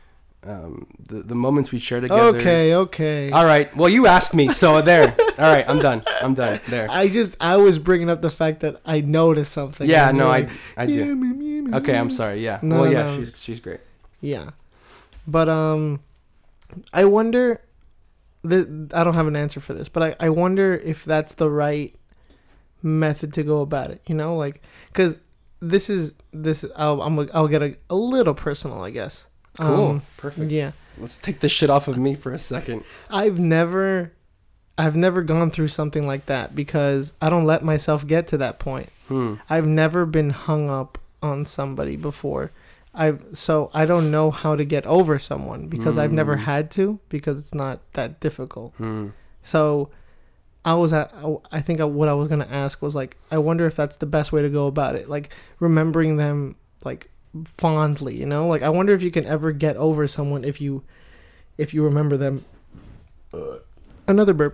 um the the moments we shared together. Okay, okay. All right. Well, you asked me, so there. All right, I'm done. I'm done. There. I just I was bringing up the fact that I noticed something. Yeah, and no, you're I like, I "Yeah, do. me, me, me, Okay, me." I'm sorry. Yeah. No, well, yeah, no. she's she's great. Yeah, but um, I wonder. The, I don't have an answer for this, but I, I wonder if that's the right method to go about it. You know, like because this is this. I'll I'm, I'll get a, a little personal, I guess. Cool. Um, Perfect. yeah, Let's take this shit off of me for a second. I've never, I've never gone through something like that because I don't let myself get to that point. Hmm. I've never been hung up on somebody before. I've so I don't know how to get over someone because I've never Mm. had to because it's not that difficult. Hmm. So I was at I think what I was gonna ask was like I wonder if that's the best way to go about it. Like remembering them like fondly, you know? Like I wonder if you can ever get over someone if you if you remember them. Uh, another burp.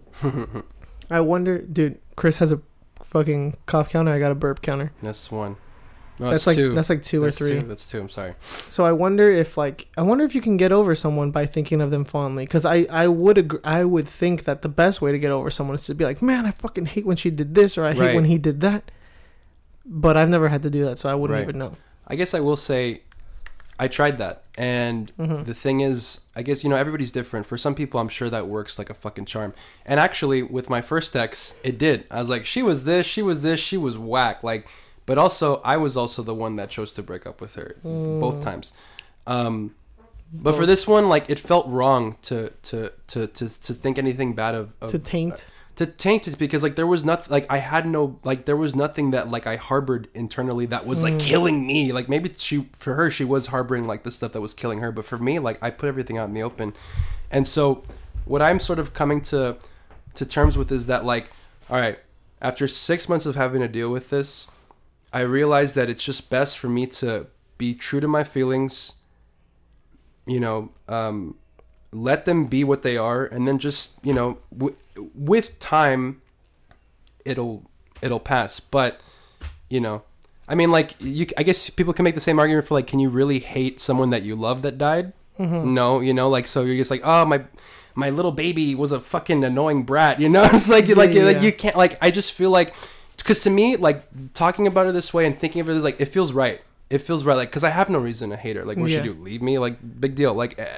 I wonder, dude. Chris has a fucking cough counter. I got a burp counter. That's one. No, that's it's like two. that's like two That's or three. Two. That's two. I'm sorry. So I wonder if like I wonder if you can get over someone by thinking of them fondly. Because I I would agree, I would think that the best way to get over someone is to be like, man, I fucking hate when she did this or I hate Right. when he did that. But I've never had to do that, so I wouldn't Right. even know. I guess I will say, I tried that, and Mhm. the thing is, I guess you know everybody's different. For some people, I'm sure that works like a fucking charm. And actually, with my first ex, it did. I was like, she was this, she was this, she was whack. Like, but also, I was also the one that chose to break up with her both times. Um, but for this one, like, it felt wrong to to to to, to think anything bad of, of To taint. to taint it because like there was not like I had no like there was nothing that like I harbored internally that was like killing me. Like maybe she for her she was harboring like the stuff that was killing her, but for me like I put everything out in the open. And so what I'm sort of coming to to terms with is that, like, all right, after six months of having to deal with this, I realized that it's just best for me to be true to my feelings, you know, um, let them be what they are, and then just, you know, w- with time, it'll it'll pass. But, you know, I mean, like, you, I guess people can make the same argument for, like, can you really hate someone that you love that died? Mm-hmm. No, you know, like, so you're just like, oh, my my little baby was a fucking annoying brat, you know? It's like, Yeah, like, yeah, like yeah. you can't, like, I just feel like, because to me, like, talking about it this way and thinking of it as, like, it feels right. It feels right, like, because I have no reason to hate her. Like, what Yeah. should you do? Leave me? Like, big deal. Like, uh,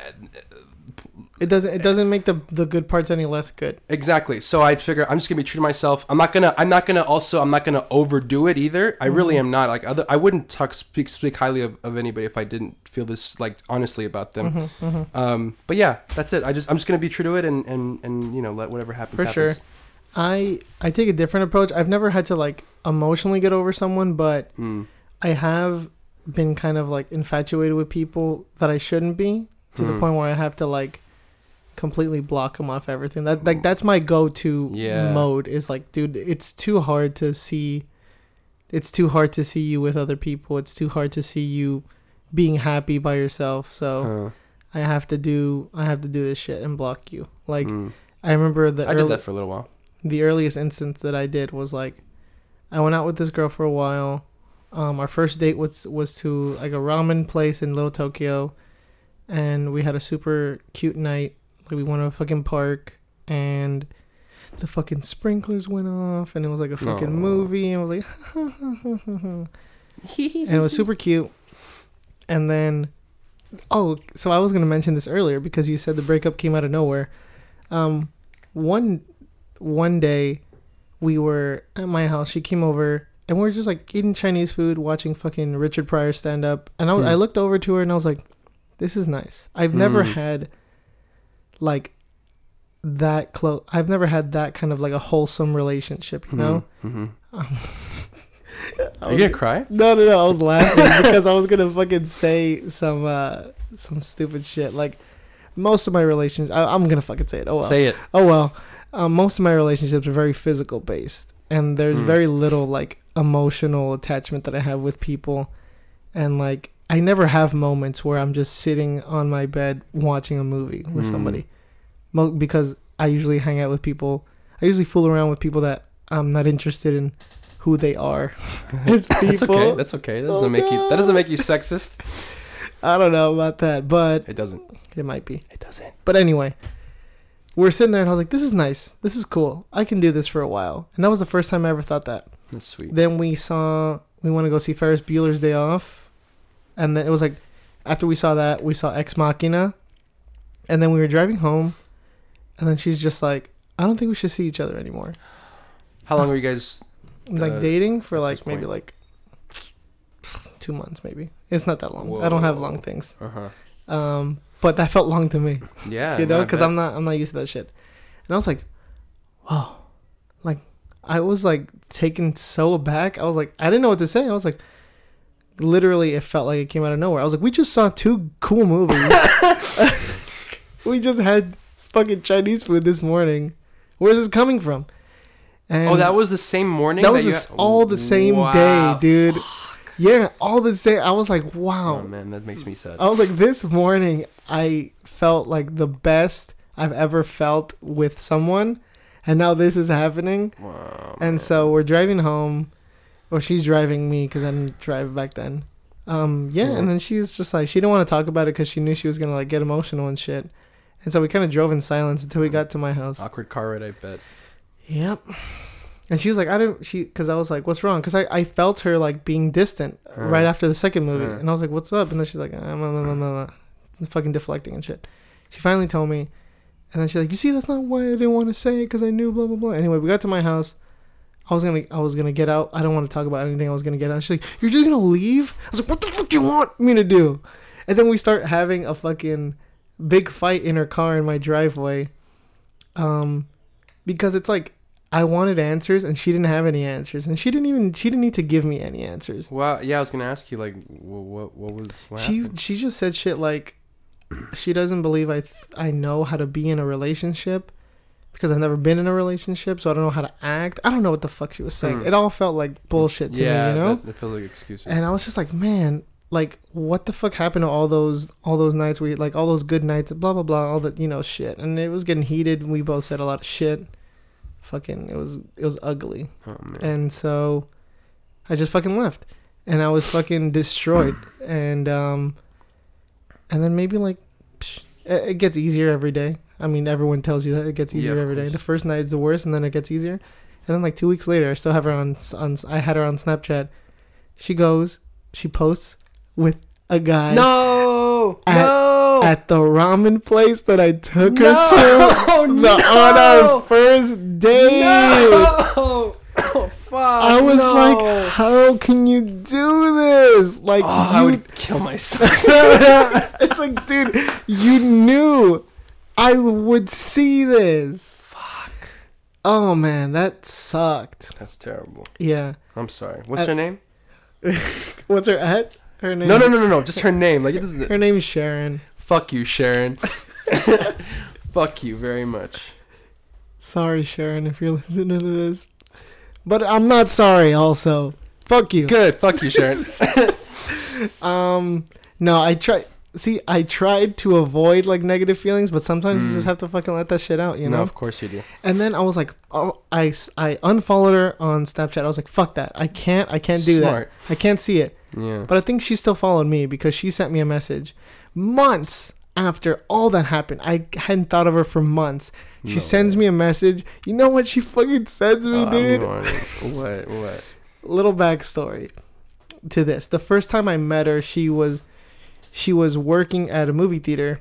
It doesn't. It doesn't make the the good parts any less good. exactly. So I figure I'm just gonna be true to myself. I'm not gonna. I'm not gonna. Also, I'm not gonna overdo it either. I really am not. Like, other, I wouldn't talk speak speak highly of, of anybody if I didn't feel this, like, honestly about them. Mm-hmm, mm-hmm. Um, but yeah, that's it. I just I'm just gonna be true to it and and and you know, let whatever happens For happens. sure. I I take a different approach. I've never had to, like, emotionally get over someone, but Mm. I have been kind of, like, infatuated with people that I shouldn't be, to the Hmm. point where I have to, like, completely block them off everything. That like that's my go-to Yeah. mode. Is like, dude, it's too hard to see. It's too hard to see you with other people. It's too hard to see you being happy by yourself. So Huh. I have to do. I have to do this shit and block you. Like, Mm. I remember the I early, did that for a little while. the earliest instance that I did was, like, I went out with this girl for a while. Um, our first date was was to, like, a ramen place in Little Tokyo, and we had a super cute night. Like, we went to a fucking park, and the fucking sprinklers went off, and it was like a fucking Aw. movie, and I was like, and it was super cute. And then, oh, so I was gonna mention this earlier because you said the breakup came out of nowhere. Um, one one day, we were at my house. She came over, and we were just, like, eating Chinese food, watching fucking Richard Pryor stand up. And I, Hmm. I looked over to her, and I was like, "This is nice." I've never Hmm. had, like, that close. I've never had that kind of, like, a wholesome relationship. You know? Mm-hmm. I Are you was- gonna cry? No, no, no. I was laughing because I was gonna fucking say some uh, some stupid shit. Like, most of my relationships, I, I'm gonna fucking say it. Oh well. Say it. Oh well. Um, most of my relationships are very physical based, and there's Mm. very little, like, emotional attachment that I have with people, and, like, I never have moments where I'm just sitting on my bed watching a movie with Mm. somebody, Mo- because I usually hang out with people. I usually fool around with people that I'm not interested in who they are as people. That's okay. That's okay. That doesn't Oh, make you. That no. doesn't make you sexist. I don't know about that, but It doesn't. it might be. It doesn't. But anyway, we're sitting there, and I was like, "This is nice. This is cool. I can do this for a while." And that was the first time I ever thought that. That's sweet. Then we saw we want to go see Ferris Bueller's Day Off, and then it was like, after we saw that, we saw Ex Machina, and then we were driving home, and then she's just like, "I don't think we should see each other anymore." How long were you guys? Like, Uh, dating for, at like, this maybe point? like two months, maybe. It's not that long. I don't have long things. Uh huh. Um, but that felt long to me. Yeah. You know, no, I because bet. I'm not I'm not used to that shit. And I was like, wow, like, I was, like, taken so aback. I was like, I didn't know what to say. I was like, literally, it felt like it came out of nowhere. I was like, we just saw two cool movies. We just had fucking Chinese food this morning. Where's this coming from? And Oh, that was the same morning. that was you just had- all the same Wow. day, dude. Yeah, all the same. I was like, wow. Oh man, that makes me sad. I was like, this morning, I felt like the best I've ever felt with someone, and now this is happening. Wow. And so we're driving home, or she's driving me because I didn't drive back then. Um, yeah, Yeah. and then she's just like, she didn't want to talk about it because she knew she was gonna, like, get emotional and shit. And so we kind of drove in silence until we got to my house. Awkward car ride, I bet. Yep. And she was like, I didn't, she, because I was like, what's wrong? Because I, I felt her, like, being distant Uh, right after the second movie. uh. And I was like, what's up? And then she's like, ah, blah, blah, blah, blah, blah. Fucking deflecting and shit. She finally told me. And then she's like, you see, that's not why I didn't want to say it, because I knew, blah, blah, blah. Anyway, we got to my house. I was gonna, I was gonna get out. I don't want to talk about anything. I was gonna get out. She's like, you're just gonna leave? I was like, what the fuck do you want me to do? And then we start having a fucking big fight in her car in my driveway. Um, because it's like, I wanted answers and she didn't have any answers, and she didn't even, she didn't need to give me any answers. Well, yeah, I was gonna ask you, like, what, what, what was, what She, happened? she just said shit like, she doesn't believe I th- I know how to be in a relationship because I've never been in a relationship, so I don't know how to act. I don't know what the fuck she was saying. Hmm. It all felt like bullshit to yeah, me, you know? that, it feels like excuses. And I was just like, man, like, what the fuck happened to all those all those nights we like all those good nights, blah blah blah, all that, you know, shit. And it was getting heated. We both said a lot of shit. Fucking, it was it was ugly. oh, man. And so I just fucking left, and I was fucking destroyed. and um, and then maybe like, psh, it, it gets easier every day. I mean, everyone tells you that it gets easier Yeah, of every day. course. The first night is the worst, and then it gets easier. And then like two weeks later, I still have her on on. I had her on Snapchat. She goes, she posts with a guy. no, At- no, At the ramen place that I took no, her to the, no, on our first date. no. Oh, fuck. I was no. like, how can you do this? Like, oh, I you, would kill myself. it's like, dude, you knew I would see this. Fuck. Oh man, that sucked. That's terrible. Yeah. I'm sorry. What's Uh, her name? What's her at? Her name? No, no, no, no, no. Just her name. Like, this is Her name's Sharon. Fuck you, Sharon. Fuck you very much. Sorry, Sharon, if you're listening to this. But I'm not sorry. Also, fuck you. Good. Fuck you, Sharon. Um, no, I try. See, I tried to avoid like negative feelings, but sometimes you Mm. just have to fucking let that shit out, you No, know. of course you do. And then I was like, oh, I, s- I unfollowed her on Snapchat. I was like, fuck that. I can't. I can't do Smart. that. I can't see it. Yeah. But I think she still followed me because she sent me a message months after all that happened. I hadn't thought of her for months. She No sends way. me a message. You know what she fucking sends me, Oh, I'm dude? going- What? What? Little backstory to this. The first time I met her, she was she was working at a movie theater,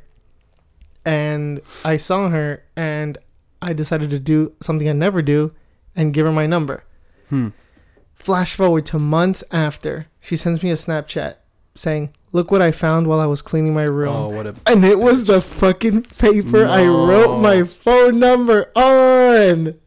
and I saw her, and I decided to do something I never do and give her my number. Hmm. Flash forward to months after, she sends me a Snapchat saying, "Look what I found while I was cleaning my room." Oh, what a. And it was the fucking paper I No. wrote my phone number on.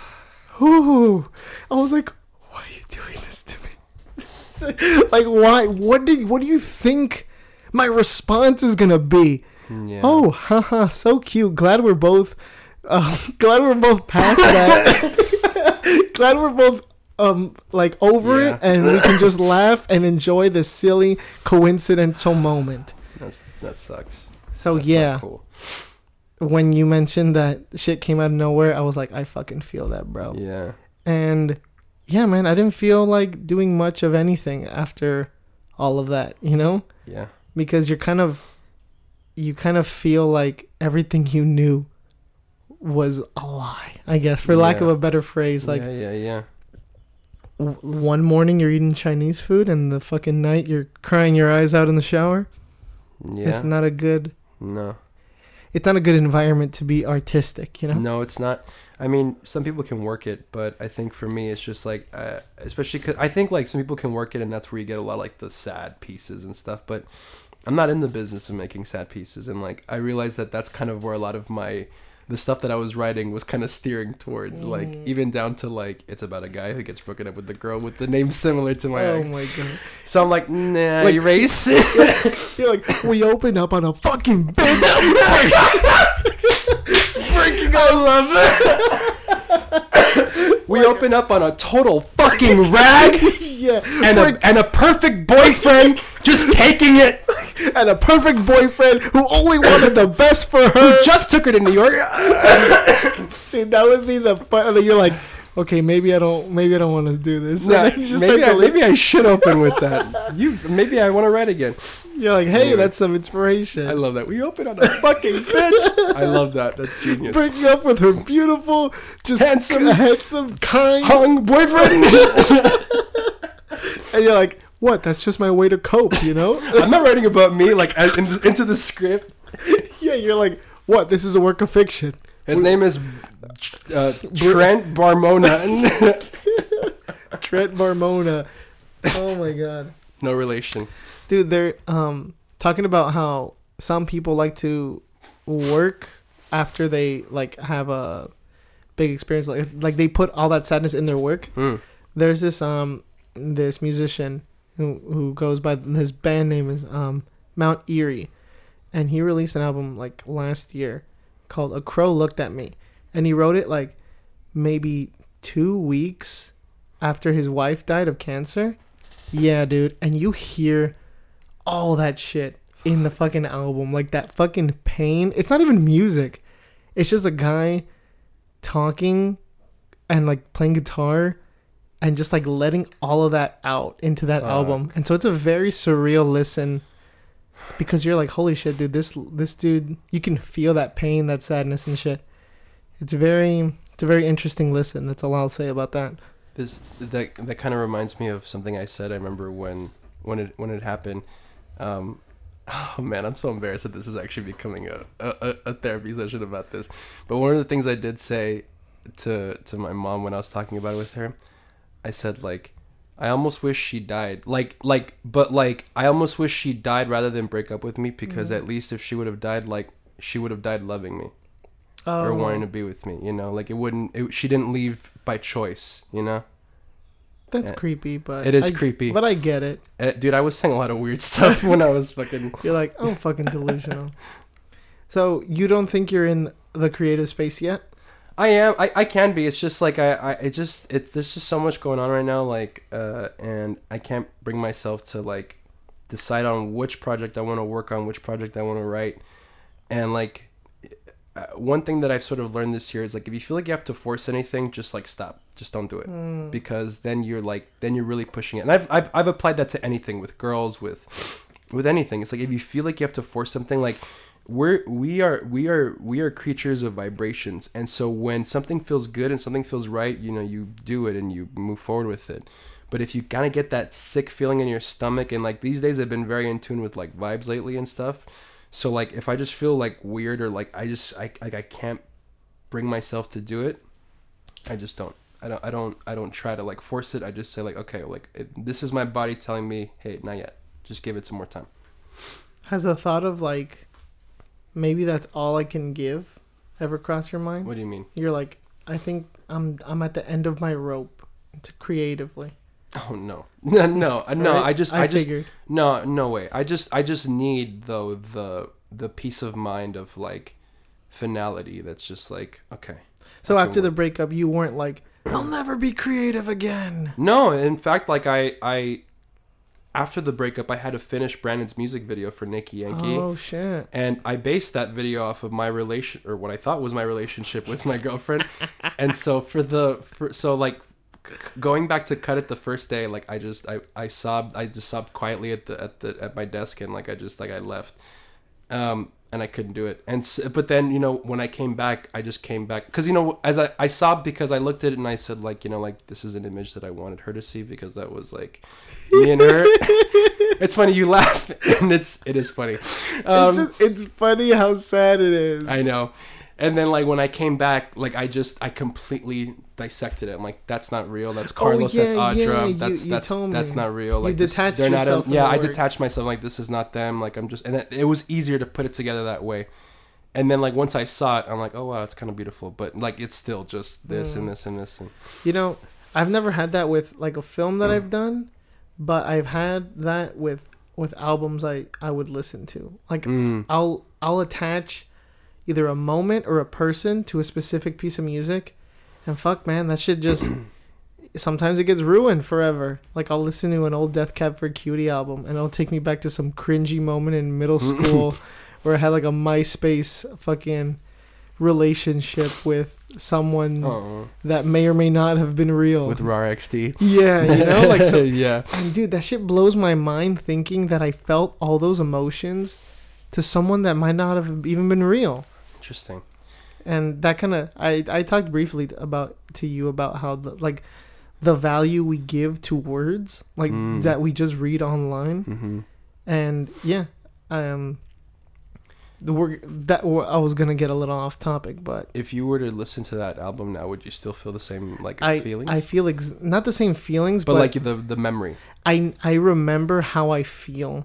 Ooh. I was like, why are you doing this to me? Like, why? What did? What do you think my response is gonna be? Yeah. Oh, haha, so cute. Glad we're both. Uh, glad we're both past that. Glad we're both um like over Yeah. it, and we can just laugh and enjoy the silly coincidental moment. That's that sucks. So That's yeah. not cool. When you mentioned that shit came out of nowhere, I was like, I fucking feel that, bro. Yeah. And yeah, man, I didn't feel like doing much of anything after all of that, you know? Yeah. Because you're kind of, you kind of feel like everything you knew was a lie, I guess, for lack Yeah. of a better phrase. Like, yeah, yeah, yeah. w- one morning you're eating Chinese food, and the fucking night you're crying your eyes out in the shower. Yeah. It's not a good, No. it's not a good environment to be artistic, you know? No, it's not. I mean, some people can work it, but I think for me, it's just like, uh, especially because I think like some people can work it, and that's where you get a lot of like the sad pieces and stuff. But I'm not in the business of making sad pieces, and like I realized that that's kind of where a lot of my the stuff that I was writing was kind of steering towards, like Mm. even down to like it's about a guy who gets broken up with the girl with the name similar to my Oh ex. my god. So I'm like, nah, Like- erase. You're like, we opened up on a fucking bitch. Freaking, I love it. We open up on a total fucking rag. Yeah. And a, and a perfect boyfriend just taking it. And a perfect boyfriend who only wanted the best for her. Who just took her to New York. See, that would be the fun. And then you're like, okay, maybe I don't, maybe I don't want to do this. Nah, And then you just maybe, start I, to- maybe I should open with that. You maybe I want to write again. You're like, hey, Anyway. that's some inspiration. I love that. We open on a fucking bitch. I love that. That's genius. Breaking up with her beautiful, just Handsome, handsome, kind, hung boyfriend. and you're like, what? That's just my way to cope, you know? I'm not writing about me like as- in, into the script. Yeah, you're like, what? This is a work of fiction. His name is uh, Trent Barmona. Trent Barmona. Oh my god. No relation. Dude, they're um talking about how some people like to work after they like have a big experience, like like they put all that sadness in their work. Mm. There's this um this musician who who goes by his band name is um Mount Erie, and he released an album like last year called A Crow Looked at Me, and he wrote it like maybe two weeks after his wife died of cancer. Yeah, dude. And you hear all that shit in the fucking album, like that fucking pain. It's not even music. It's just a guy talking and like playing guitar and just like letting all of that out into that Fuck. album. And so it's a very surreal listen because you're like, holy shit, dude, this this dude, you can feel that pain, that sadness and shit. It's very it's a very interesting listen. That's all I'll say about that. This that that kind of reminds me of something I said. I remember when when it when it happened. Um, oh man, I'm so embarrassed that this is actually becoming a, a a therapy session about this. But one of the things I did say to to my mom when I was talking about it with her, I said like, I almost wish she died. Like like, but like, I almost wish she died rather than break up with me because Mhm. at least if she would have died, like she would have died loving me. Oh. Or wanting to be with me, you know, like it wouldn't. It, she didn't leave by choice, you know. That's Yeah. creepy, but It is I- creepy. But I get it. Uh, dude, I was saying a lot of weird stuff when I was fucking. You're like, I'm fucking delusional. So you don't think you're in the creative space yet? I am. I, I can be. It's just like I. I it just. It's there's just so much going on right now. Like, uh, and I can't bring myself to like decide on which project I want to work on, which project I want to write, and like. Uh, one thing that I've sort of learned this year is like if you feel like you have to force anything, just like stop, just don't do it, Mm. because then you're like then you're really pushing it. And I've, I've I've applied that to anything with girls, with with anything. It's like if you feel like you have to force something, like we're we are we are we are creatures of vibrations, and so when something feels good and something feels right, you know, you do it and you move forward with it. But if you kind of get that sick feeling in your stomach, and like these days I've been very in tune with like vibes lately and stuff. So like if I just feel like weird or like I just I like I can't bring myself to do it, I just don't. I don't I don't I don't try to like force it. I just say like okay, like it, this is my body telling me, hey, not yet. Just give it some more time. Has the thought of like, maybe that's all I can give, ever cross your mind? What do you mean? You're like, I think I'm I'm at the end of my rope, to creatively. Oh no, no, no, no! Right? I just, I I, just, figured. no, no way. I just, I just need though the the peace of mind of like finality. That's just like okay. So I after can the work. breakup, you weren't like, I'll never be creative again. No, in fact, like I, I, after the breakup, I had to finish Brandon's music video for Nicky Yankee. Oh shit. And I based that video off of my relation, or what I thought was my relationship with my girlfriend. And so for the, for, so like c- going back to cut it the first day, like I just, I, I sobbed, I just sobbed quietly at the, at the, at my desk. And like, I just, like I left, um, and I couldn't do it. And, s but then, you know, when I came back, I just came back cause you know, as I, I sobbed because I looked at it and I said like, you know, like this is an image that I wanted her to see because that was like me and her. It's funny you laugh, and it's it is funny. Um, it's, just, it's funny how sad it is. I know, and then like when I came back, like I just I completely dissected it. I'm like, that's not real. That's Carlos. Oh, yeah, that's Audra. yeah, you- that's you that's told me. that's not real. You Like this, detached they're not. yourself from yeah, the I work. detached myself. Like this is not them. Like I'm just, and it, it was easier to put it together that way. And then like once I saw it, I'm like, oh wow, it's kind of beautiful. But like it's still just this Mm. and this and this. And You know, I've never had that with like a film that I've done, but I've had that with with albums I I would listen to. Like Mm. I'll I'll attach either a moment or a person to a specific piece of music, and fuck man, that shit just sometimes it gets ruined forever. Like I'll listen to an old Death Cab for Cutie album and it'll take me back to some cringy moment in middle school where I had like a MySpace fucking relationship with someone oh, that may or may not have been real. with R X T. Yeah, you know, like so, yeah. and dude, that shit blows my mind thinking that I felt all those emotions to someone that might not have even been real. Interesting. And that kind of I I talked briefly about to you about how the like the value we give to words like Mm. that we just read online. Mm-hmm. And yeah, um the work that I was going to get a little off topic, but If you were to listen to that album now, would you still feel the same like I feelings? I feel ex- not the same feelings, but, but, like the the memory. I I remember how I feel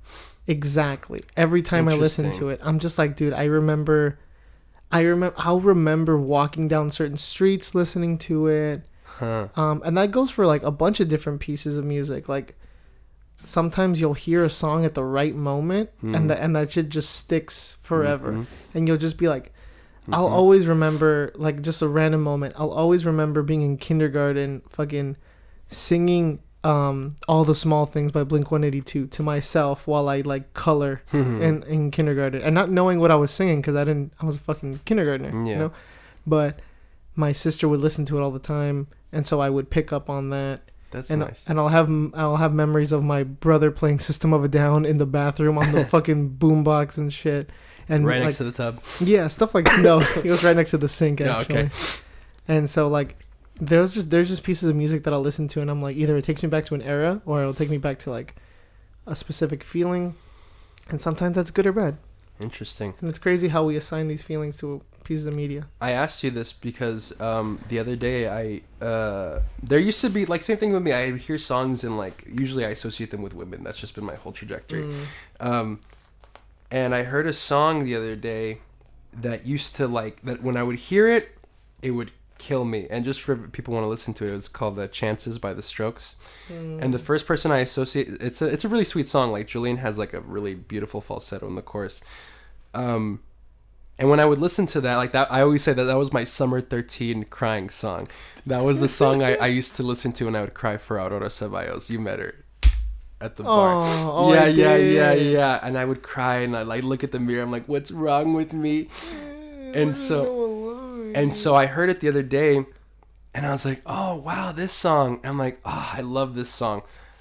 exactly every time I listen Interesting. to it. I'm just like, dude, I remember, I remember, I'll remember walking down certain streets listening to it, Huh. um, and that goes for like a bunch of different pieces of music. Like, sometimes you'll hear a song at the right moment, Mm. and that and that shit just sticks forever, Mhm. and you'll just be like, I'll Mhm. always remember, like, just a random moment. I'll always remember being in kindergarten, fucking singing um All the Small Things by Blink one eighty-two to myself while I like color Mhm. in in kindergarten, and not knowing what I was singing because I didn't I was a fucking kindergartner, Yeah. you know. But my sister would listen to it all the time, and so I would pick up on that. That's and nice. and I'll have I'll have memories of my brother playing System of a Down in the bathroom on the fucking boombox and shit. And right like, next to the tub. yeah, stuff like no, it was right next to the sink Yeah, actually. okay. And so like there's just there's just pieces of music that I'll listen to, and I'm like, either it takes me back to an era or it'll take me back to like a specific feeling, and sometimes that's good or bad. Interesting. And it's crazy how we assign these feelings to pieces of media. I asked you this because um, the other day I uh, there used to be like same thing with me. I would hear songs and like usually I associate them with women. That's just been my whole trajectory. Mm. Um, and I heard a song the other day that used to like that when I would hear it, it would kill me. And just for people who want to listen to it, it's called "The Chances" by The Strokes. Mm. And the first person I associate, it's a it's a really sweet song. Like Julian has like a really beautiful falsetto in the chorus. Um, and when I would listen to that, like that, I always say that that was my Summer thirteen crying song. That was the song I, I used to listen to when I would cry for Aurora Ceballos. You met her at the bar. Oh, oh, yeah, I yeah, yeah, did. yeah. And I would cry and I like look at the mirror. I'm like, what's wrong with me? And so, and so I heard it the other day, and I was like, oh wow, this song. I'm like, oh, I love this song.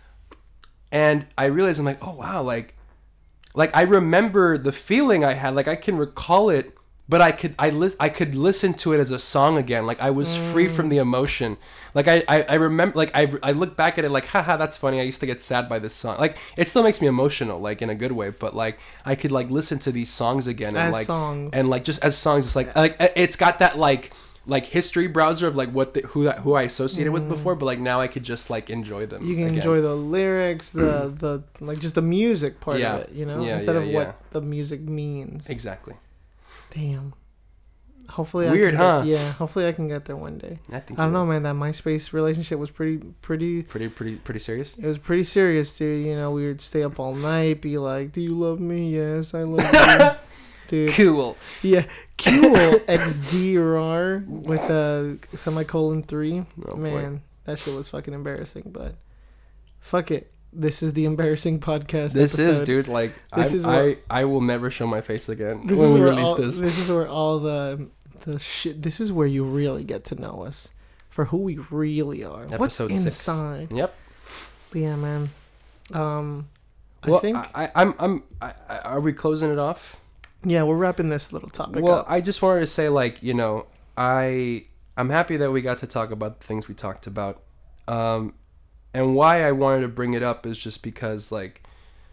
And I realized I'm like, oh wow, like. Like I remember the feeling I had, like I can recall it, but I could I lis- I could listen to it as a song again. Like I was mm. free from the emotion. Like I, I, I remember, like I, I look back at it like, haha, that's funny. I used to get sad by this song. Like it still makes me emotional, like in a good way. But like I could like listen to these songs again and as like songs. and like just as songs. It's like like it's got that like. like history browser of like what the, who that, who I associated mm. with before, but like now I could just like enjoy them. You can again. enjoy the lyrics, the the like just the music part yeah. of it, you know, yeah, instead yeah, of yeah. what the music means. Exactly. Damn. Hopefully, weird, I can huh? Get, yeah. Hopefully, I can get there one day. I think. I don't will. know, man. That MySpace relationship was pretty, pretty, pretty, pretty, pretty serious. It was pretty serious, dude. You know, we would stay up all night, be like, "Do you love me? Yes, I love you." Dude. Cool. Yeah, cool. X D R R with a semicolon three. Oh, Man, boy. that shit was fucking embarrassing. But fuck it. This is the embarrassing podcast. This episode. is, dude. Like, this I'm, is where, I I will never show my face again this when is we where release all, this. This is where all the the shit. This is where you really get to know us for who we really are. Episode What's six. inside? Yep. But yeah, man. Um, Well, I think. I, I'm I'm. I, I, are we closing it off? Yeah, we're wrapping this little topic well, up. I just wanted to say, like, you know, I I'm happy that we got to talk about the things we talked about, um, and why I wanted to bring it up is just because, like,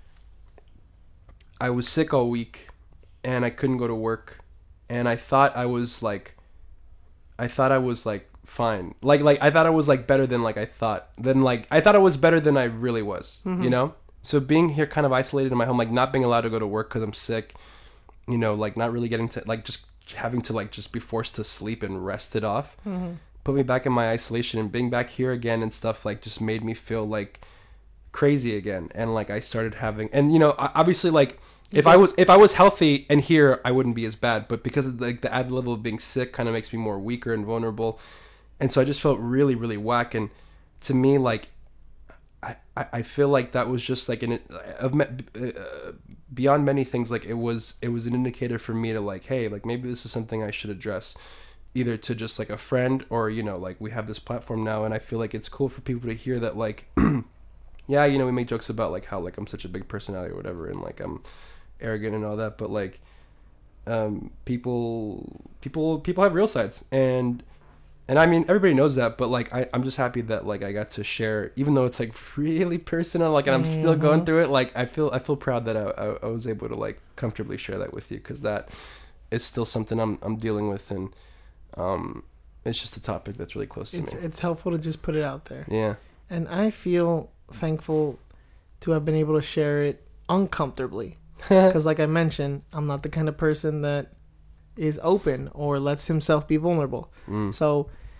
I was sick all week, and I couldn't go to work, and I thought I was like, I thought I was like fine, like like I thought I was like better than like I thought, then like I thought I was better than I really was, Mm-hmm. you know. So being here, kind of isolated in my home, like not being allowed to go to work because I'm sick. You know, like not really getting to like just having to like just be forced to sleep and rest it off. Mm-hmm. Put me back in my isolation, and being back here again and stuff like just made me feel like crazy again. And like I started having, and you know, obviously like if I was if I was healthy and here, I wouldn't be as bad. But because of like the added level of being sick, kind of makes me more weaker and vulnerable. And so I just felt really really whack. And to me, like I I feel like that was just like an of uh, beyond many things, like it was it was an indicator for me to like, hey, like maybe this is something I should address, either to just like a friend or, you know, like we have this platform now, and I feel like it's cool for people to hear that, like yeah, you know, we make jokes about like how like I'm such a big personality or whatever, and like I'm arrogant and all that, but like um people people people have real sides, and And I mean, everybody knows that, but like, I, I'm just happy that like I got to share, even though it's like really personal, like, and I'm still Mm-hmm. going through it. Like, I feel, I feel proud that I, I, I was able to like comfortably share that with you, because that is still something I'm, I'm dealing with, and um, it's just a topic that's really close to It's me. it's helpful to just put it out there. Yeah. And I feel thankful to have been able to share it uncomfortably, because like I mentioned, I'm not the kind of person that is open or lets himself be vulnerable. Mm. So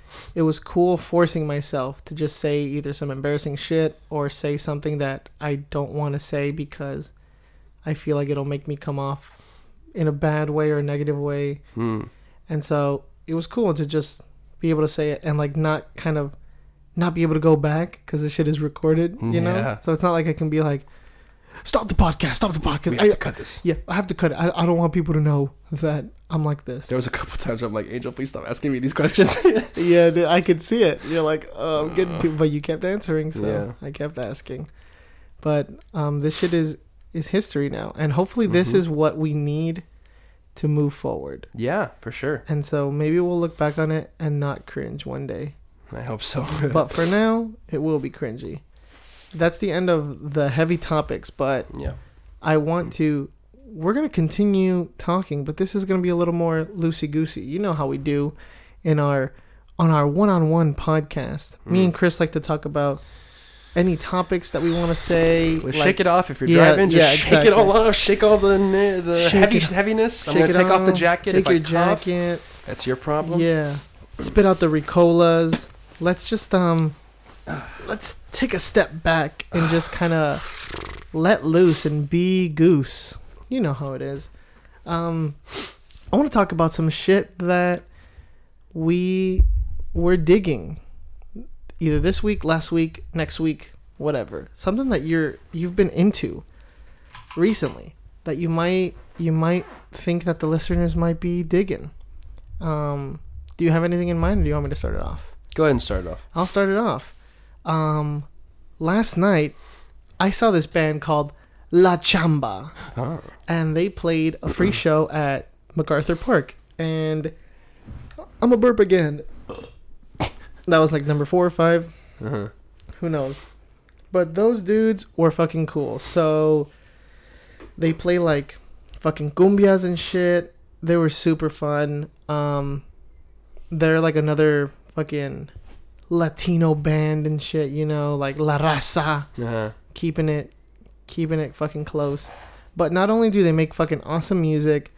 it was cool forcing myself to just say either some embarrassing shit or say something that I don't want to say because I feel like it'll make me come off in a bad way or a negative way. Hmm. And so it was cool to just be able to say it and like not kind of not be able to go back because this shit is recorded, you know? Yeah. So it's not like I can be like, stop the podcast, stop the podcast. We have I, to cut this. yeah, I have to cut it. I, I don't want people to know that I'm like this. There was a couple times where I'm like, Angel, please stop asking me these questions. Yeah, dude, I could see it. You're like, oh, I'm getting to, but you kept answering, so Yeah. I kept asking. But um, this shit is is history now, and hopefully this Mhm. is what we need to move forward. Yeah, for sure. And so maybe we'll look back on it and not cringe one day. I hope so. But for now, it will be cringy. That's the end of the heavy topics, but yeah. I want to. We're going to continue talking, but this is going to be a little more loosey-goosey. You know how we do in our on our one-on-one podcast. Mm. Me and Chris like to talk about any topics that we want to say. Well, like, shake it off if you're Yeah, driving. Just yeah, shake exactly. it all off. Shake all the na- the Shake heavy it- heaviness. I'm shake gonna it take off the off, jacket. Take if your I cough, jacket. that's your problem. Yeah. Spit out the Ricolas. Let's just um, let's take a step back and just kind of let loose and be goose. You know how it is. Um, I want to talk about some shit that we were digging, either this week, last week, next week, whatever. Something that you're you've been into recently that you might you might think that the listeners might be digging. Um, do you have anything in mind, or do you want me to start it off? Go ahead and start it off. I'll start it off. Um, last night, I saw this band called La Chamba, Oh. and they played a free show at MacArthur Park. And I'm a burp again. That was like number four or five. Uh-huh. Who knows? But those dudes were fucking cool. So they play like fucking cumbias and shit. They were super fun. Um, they're like another fucking Latino band and shit, you know, like La Raza, Uh-huh. keeping it, keeping it fucking close. But not only do they make fucking awesome music,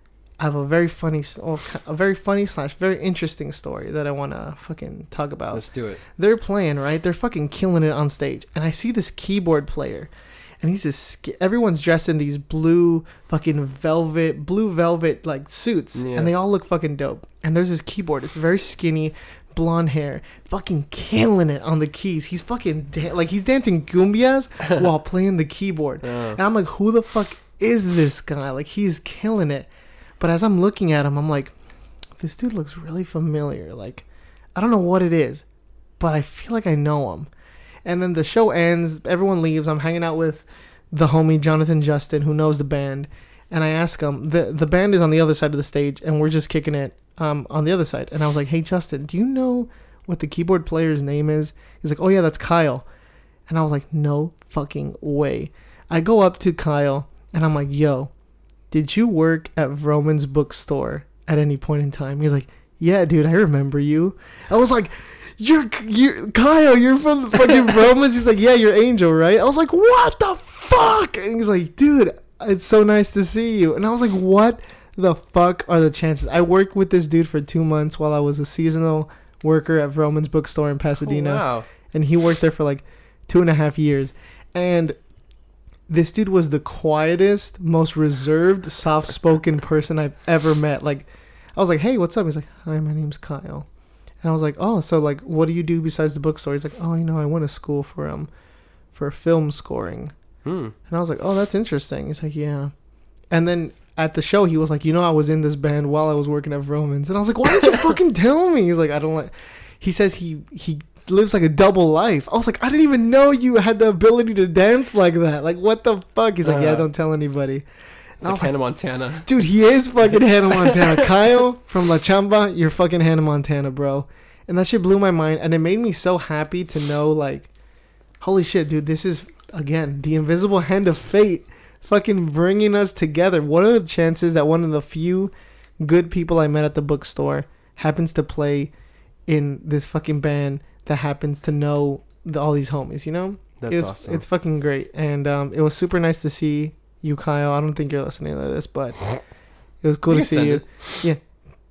I have a very funny, s- oh, a very funny slash very interesting story that I want to fucking talk about. Let's do it. They're playing, right? They're fucking killing it on stage. And I see this keyboard player. And he's this... sk- Everyone's dressed in these blue fucking velvet... Blue velvet, like, suits. Yeah. And they all look fucking dope. And there's this keyboard. It's very skinny, blonde hair. Fucking killing it on the keys. He's fucking... Dan- like, he's dancing cumbias while playing the keyboard. Uh, And I'm like, who the fuck is this guy? Like, he's killing it. But as I'm looking at him, I'm like, this dude looks really familiar. Like, I don't know what it is, but I feel like I know him. And then the show ends, everyone leaves. I'm hanging out with the homie Jonathan Justin, who knows the band. And I ask him, the the band is on the other side of the stage, and we're just kicking it um, on the other side. And I was like, hey, Justin, do you know what the keyboard player's name is? He's like, oh, yeah, that's Kyle. And I was like, no fucking way. I go up to Kyle, and I'm like, yo, did you work at Vroman's bookstore at any point in time? He's like, yeah, dude, I remember you. I was like, you're, you're Kyle, you're from the fucking Vroman's? He's like, yeah, you're Angel, right? I was like, what the fuck? And he's like, dude, it's so nice to see you. And I was like, what the fuck are the chances? I worked with this dude for two months while I was a seasonal worker at Vroman's bookstore in Pasadena. Oh, wow. And he worked there for like two and a half years. And this dude was the quietest, most reserved, soft-spoken person I've ever met. Like, I was like, hey, what's up? He's like, hi, my name's Kyle. And I was like, oh, so, like, what do you do besides the bookstore? He's like, oh, you know, I went to school for, um, for film scoring. Hmm. And I was like, oh, that's interesting. He's like, yeah. And then at the show, he was like, you know, I was in this band while I was working at Vroman's. And I was like, why didn't you fucking tell me? He's like, I don't like... He says he... he lives like a double life. I was like, I didn't even know you had the ability to dance like that. Like, what the fuck? He's like, yeah, Uh, don't tell anybody. It's like Hannah Montana. Dude, he is fucking Hannah Montana. Kyle from La Chamba, you're fucking Hannah Montana, bro. And that shit blew my mind. And it made me so happy to know, like, holy shit, dude, this is, again, the invisible hand of fate fucking bringing us together. What are the chances that one of the few good people I met at the bookstore happens to play in this fucking band that happens to know the, all these homies, you know? That's it's, awesome. It's fucking great. And um, it was super nice to see you, Kyle. I don't think you're listening to this, but it was cool You to can see you. send Yeah.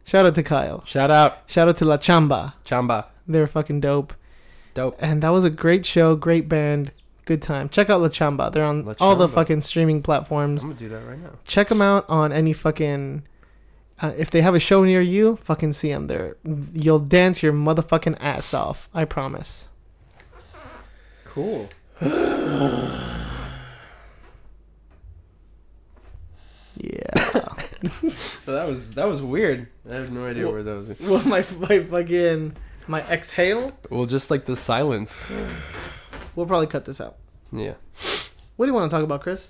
Shout out to Kyle. Shout out Shout out to La Chamba. Chamba. They're fucking dope. Dope. And that was a great show, great band, good time. Check out La Chamba. They're on La all the Chamba. fucking streaming platforms. I'm gonna do that right now. Check them out on any fucking. Uh, if they have a show near you, fucking see them there. You'll dance your motherfucking ass off. I promise. Cool. Yeah. So that was that was weird. I have no idea Well- where that was. Well, my my fucking my exhale. Well, just like the silence. We'll probably cut this out. Yeah. What do you want to talk about, Chris?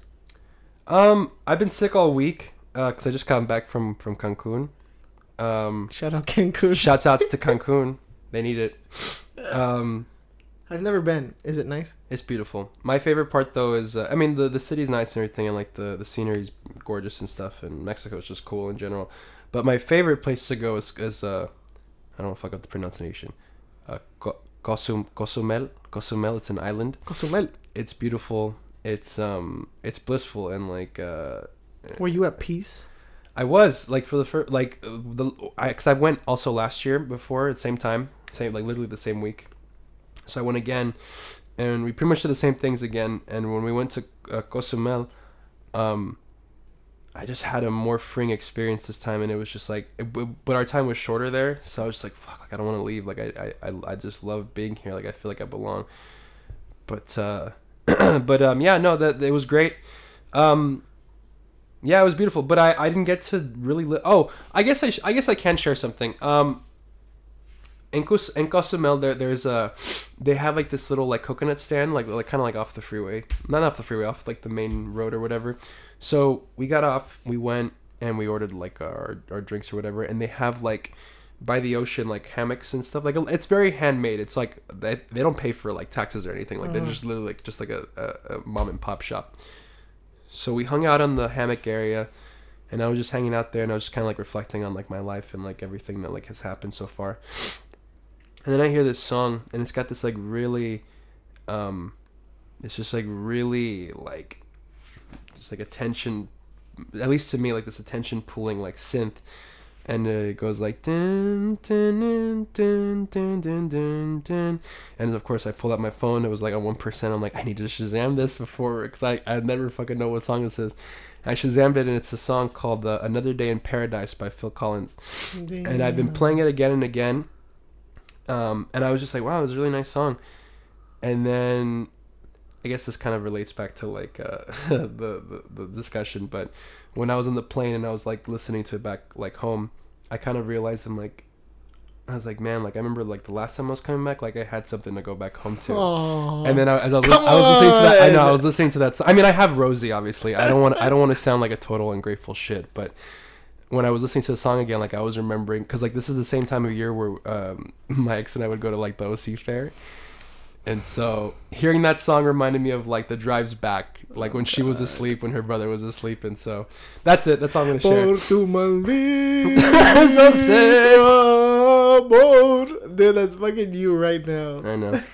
Um, I've been sick all week because I just got back from from Cancun. Um, Shout out Cancun. shouts outs to Cancun. They need it. Um, I've never been. Is it nice? it's beautiful. My favorite part though is, uh, I mean, the the city's nice and everything, and like the the scenery's gorgeous and stuff, and Mexico's just cool in general. But my favorite place to go is is uh, I don't know if I got the pronunciation. Uh, Co- Cozum Cozumel. Cozumel. It's an island. Cozumel. It's beautiful. It's um, it's blissful and like uh. Were you at peace? I was like for the first like uh, the I because I went also last year before at the same time, same like literally the same week. So I went again, and we pretty much did the same things again. And when we went to uh, Cozumel, um, I just had a more freeing experience this time, and it was just like, it, but our time was shorter there, so I was just like, fuck, like I don't want to leave. Like I, I, I just love being here. Like I feel like I belong. But uh, but um, yeah, no, that it was great. Um. Yeah, it was beautiful, but I, I didn't get to really li- oh I guess I sh- I guess I can share something. Um, in Cos- in Cozumel there there's a they have like this little like coconut stand like like kind of like off the freeway, not off the freeway, off like the main road or whatever. So we got off, we went and we ordered like our our drinks or whatever, and they have like by the ocean like hammocks and stuff. Like it's very handmade. It's like they, they don't pay for like taxes or anything. Like Mhm. they're just literally like just like a, a, a mom and pop shop. So we hung out on the hammock area, and I was just hanging out there, and I was just kind of like reflecting on like my life and like everything that like has happened so far. And then I hear this song, and it's got this like really, um, it's just like really like, just like attention, at least to me, like this attention pulling like synth, and uh, it goes like dun dun dun dun dun dun dun dun, and of course I pulled out my phone. It was like on one percent. I'm like, I need to Shazam this before, because I I never fucking know what song this is. I Shazammed it, and it's a song called uh, "Another Day in Paradise" by Phil Collins, and I've been playing it again and again. Um, and I was just like, wow, it was a really nice song. And then I guess this kind of relates back to like uh, the, the the discussion, but when I was on the plane and I was like listening to it back like home, I kind of realized I'm like, I was like, man, like I remember like the last time I was coming back, like I had something to go back home to. Aww. And then I, as I was, Come I was listening to that. I know on! I was listening to that. So, I mean, I have Rosie, obviously. I don't want I don't want to sound like a total ungrateful shit, but when I was listening to the song again, like I was remembering, because like this is the same time of year where um, my ex and I would go to like the O C fair. And so hearing that song reminded me of like the drives back, like when she was asleep, when her brother was asleep. And so that's it. That's all I'm going to share. Por tu maldito I'm so sick. amor. Dude, that's fucking you right now. I know.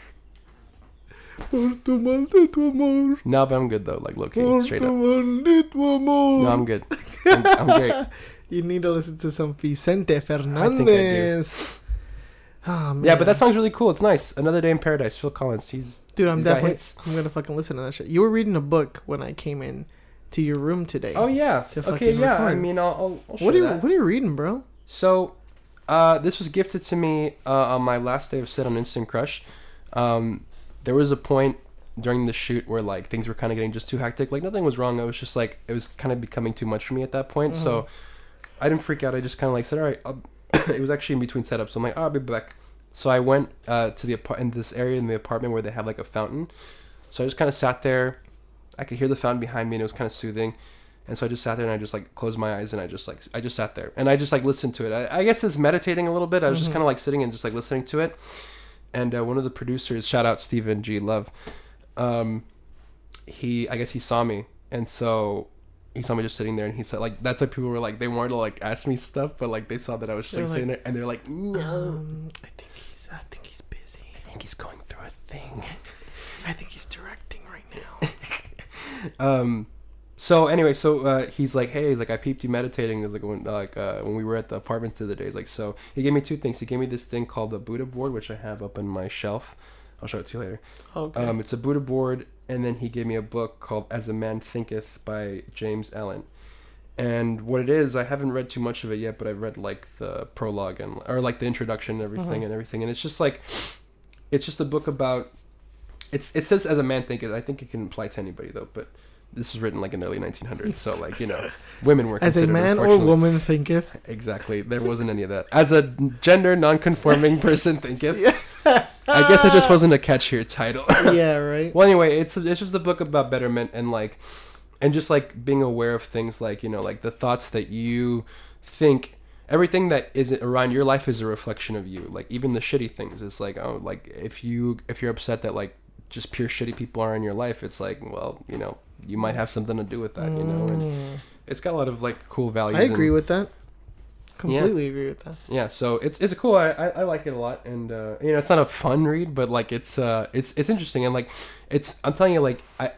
Por tu maldito amor. No, but I'm good though. Like, low key, Por straight tu up. maldito amor. No, I'm good. I'm, I'm great. You need to listen to some Vicente I think I do. Fernandez. Oh, man. Yeah, but that song's really cool. It's nice. Another Day in Paradise. Phil Collins. He's Dude, I'm he's got definitely. hits. I'm gonna fucking listen to that shit. You were reading a book when I came in to your room today. Oh yeah. To Okay. fucking Yeah. I record. mean, I'll. I'll, I'll show What are you that. What are you reading, bro? So, uh, this was gifted to me uh, on my last day of set on Instant Crush. Um, there was a point during the shoot where like things were kind of getting just too hectic. Like nothing was wrong. I was just like it was kind of becoming too much for me at that point. Mhm. So I didn't freak out. I just kind of like said, all right. I'll it was actually in between setups. So I'm like, oh, I'll be back. So I went uh, to the apart in this area in the apartment where they have like a fountain. So I just kind of sat there. I could hear the fountain behind me, and it was kind of soothing. And so I just sat there and I just like closed my eyes and I just like I just sat there and I just like listened to it. I, I guess it's meditating a little bit. I was just Mhm. kind of like sitting and just like listening to it. And uh, one of the producers, shout out Stephen G. Love, um, he I guess he saw me, and so he saw me just sitting there, and he said like that's why people were like they wanted to like ask me stuff, but like they saw that I was just They're like, like, sitting there, and they're like, no, Um, I think he's. I think he's busy. I think he's going through a thing. I think he's directing right now. um, So anyway, so uh, he's like, hey, he's like, I peeped you meditating. It was like when like uh, when we were at the apartment the other day. He's like, so he gave me two things. He gave me this thing called the Buddha board, which I have up on my shelf. I'll show it to you later. Okay. Um, it's a Buddha board, and then he gave me a book called As a Man Thinketh by James Allen. And what it is, I haven't read too much of it yet, but I've read like the prologue and or like the introduction and everything Mhm. and everything. And it's just like, it's just a book about. It's it says As a Man Thinketh. I think it can apply to anybody though, but. This was written like in the early nineteen hundreds, so like you know, women were As a considered. man or unfortunately- woman thinketh. Exactly, there wasn't any of that. As a gender non-conforming person thinketh. I guess I just wasn't a catchier title. Yeah, right. Well, anyway, it's it's just a book about betterment and like, and just like being aware of things like you know like the thoughts that you think. Everything that is around your life is a reflection of you. Like even the shitty things. It's like oh like if you if you're upset that like just pure shitty people are in your life, it's like well you know. You might have something to do with that, you know, and Mm. it's got a lot of like cool values. I agree and, with that. Completely agree with that. yeah. So it's it's a cool. I, I, I like it a lot, and uh, you know, it's not a fun read, but like it's uh it's it's interesting, and like it's I'm telling you, like I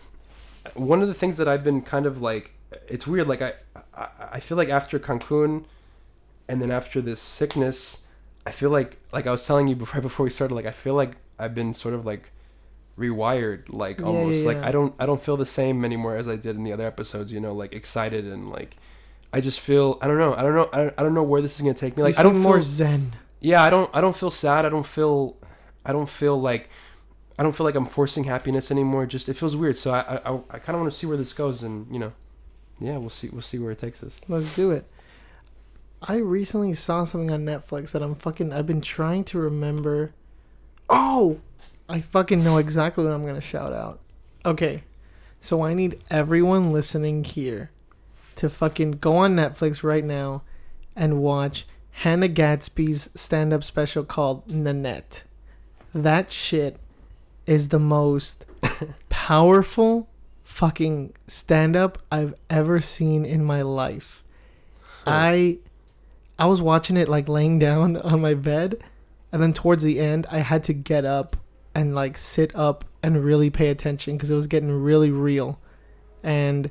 one of the things that I've been kind of like it's weird, like I I, I feel like after Cancun, and then after this sickness, I feel like like I was telling you before before we started, like I feel like I've been sort of like. Rewired like Yeah, almost yeah, like yeah. I don't I don't feel the same anymore as I did in the other episodes, you know, like excited and like I just feel I don't know I don't know I don't, I don't know where this is gonna take me. Like You I don't seem feel, more zen. yeah I don't I don't feel sad. I don't feel I don't feel like I don't feel like I'm forcing happiness anymore. Just it feels weird. So I I, I kind of want to see where this goes, and you know, yeah, we'll see we'll see where it takes us. Let's do it. I recently saw something on Netflix that I'm fucking. I've been trying to remember. Oh, I fucking know exactly what I'm gonna shout out. Okay, so I need everyone listening here to fucking go on Netflix right now and watch Hannah Gadsby's stand-up special called Nanette. That shit is the most powerful fucking stand-up I've ever seen in my life. I I was watching it like laying down on my bed, and then towards the end I had to get up and like sit up and really pay attention because it was getting really real. And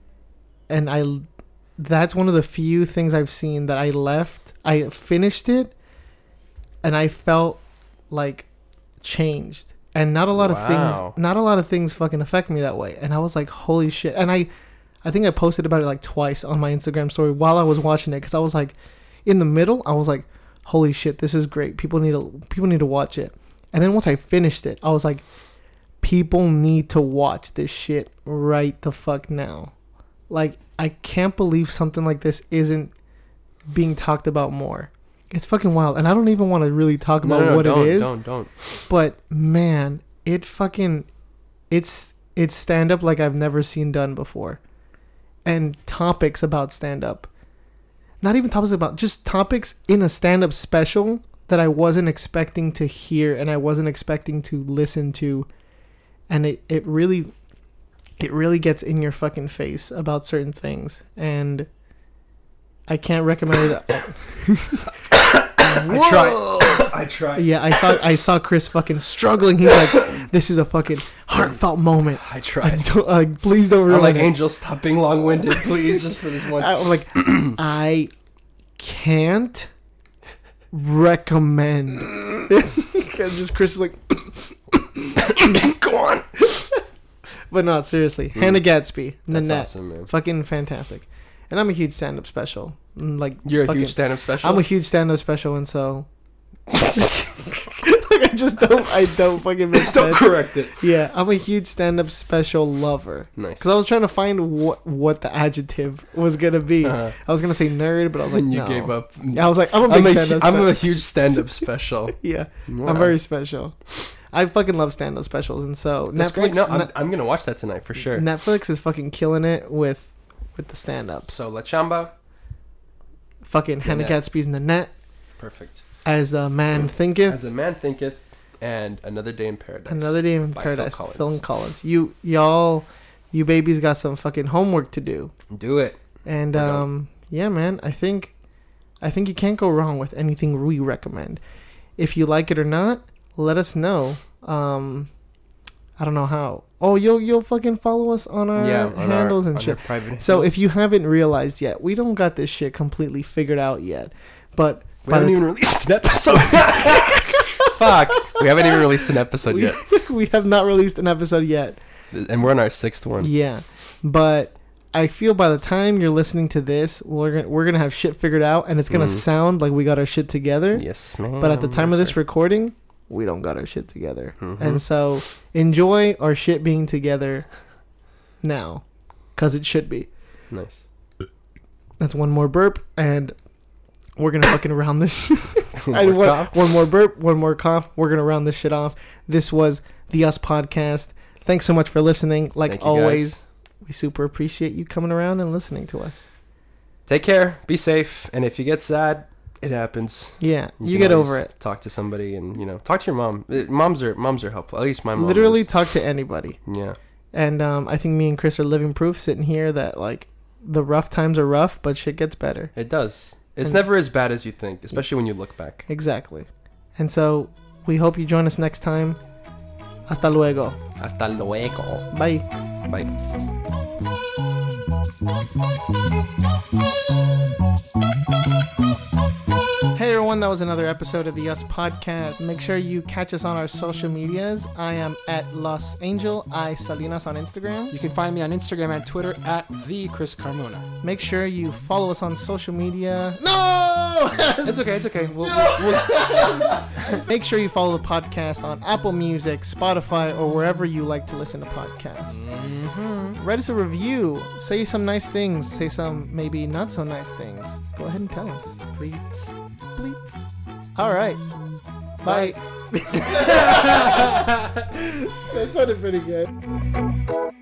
and I that's one of the few things I've seen that I left I finished it and I felt like changed. And not a lot of Wow. things not a lot of things fucking affect me that way. And I was like, holy shit. And I I think I posted about it like twice on my Instagram story while I was watching it, because I was like, in the middle, I was like, holy shit, this is great. People need to people need to watch it. And then once I finished it, I was like, people need to watch this shit right the fuck now. Like, I can't believe something like this isn't being talked about more. It's fucking wild. And I don't even want to really talk No, about no, no, what don't, it is. Don't don't. But man, it fucking it's it's stand up like I've never seen done before. And topics about stand up. Not even topics about just topics in a stand up special that I wasn't expecting to hear and I wasn't expecting to listen to. And it, it really it really gets in your fucking face about certain things. And I can't recommend it. I tried. I tried. Yeah, I saw I saw Chris fucking struggling. He's like, "This is a fucking heartfelt moment. I I tried. don't, uh, please don't I'm ruin like it." Angel, stop being long-winded, please, just for this one. I'm like, I can't recommend. Because just Chris is like, Go on. but not seriously. Hannah Gadsby, That's Nanette, awesome, man. fucking fantastic. And I'm a huge stand-up special. Mm, Like You're a fucking- huge stand-up special. I'm a huge stand-up special, and so like I just don't. I don't fucking make Don't sense. correct it. Yeah, I'm a huge stand-up special lover. Nice. Because I was trying to find what what the adjective was gonna be. Uh-huh. I was gonna say nerd, but I was like, And you no. gave up. I was like, I'm a I'm big a, stand-up. I'm a spe- huge stand-up special. yeah, Wow. I'm very special. I fucking love stand-up specials, and so That's Netflix. great. No, I'm, Ne- I'm gonna watch that tonight for sure. Netflix is fucking killing it with with the stand-ups. So La Chamba, Fucking Hannah Nanette. Gadsby's Nanette, perfect. as a man thinketh. As a Man Thinketh, and Another Day in Paradise. Another Day in by Paradise. Phil Phil Collins. Collins. You y'all, you babies got some fucking homework to do. Do it. And We're done. um, yeah, man, I think, I think you can't go wrong with anything we recommend. If you like it or not, let us know. Um, I don't know how. Oh, you'll you'll fucking follow us on our Yeah, on handles our, and on shit. our private So handles. if you haven't realized yet, we don't got this shit completely figured out yet. But we by haven't the even released an episode. Fuck, we haven't even released an episode we, yet, we have not released an episode yet. and we're on our sixth one. Yeah, but I feel by the time you're listening to this, we're gonna, we're gonna have shit figured out, and it's gonna Mm. sound like we got our shit together. Yes, man. But at the time of this Yes, sir. recording, we don't got our shit together. Mhm. And so enjoy our shit being together now, cause it should be. Nice. That's one more burp, and we're gonna fucking round this. Shit. I More one, cough. one more burp, one more cough. We're gonna round this shit off. This was the Us Podcast. Thanks so much for listening. Like Thank you, always, guys. we super appreciate you coming around and listening to us. Take care. Be safe. And if you get sad, it happens. Yeah, you, can get always over it. Talk to somebody, and you know, talk to your mom. Uh, Moms are moms are helpful. At least my mom. Literally is. talk to anybody. Yeah. And um, I think me and Chris are living proof sitting here that like the rough times are rough, but shit gets better. It does. It's And- never as bad as you think, especially when you look back. Exactly. And so we hope you join us next time. Hasta luego. Hasta luego. Bye. Bye. Hey everyone, that was another episode of the Us Podcast. Make sure you catch us on our social medias. I am at Los Angel I Salinas on Instagram. You can find me on Instagram and Twitter at the Chris Carmona. Make sure you follow us on social media. No! It's okay. It's okay. We'll, we'll, we'll, Make sure you follow the podcast on Apple Music, Spotify, or wherever you like to listen to podcasts. Mhm. Write us a review. Say some nice things. Say some maybe not so nice things. Go ahead and tell us. Please. Please. All right. Bye. That sounded pretty good.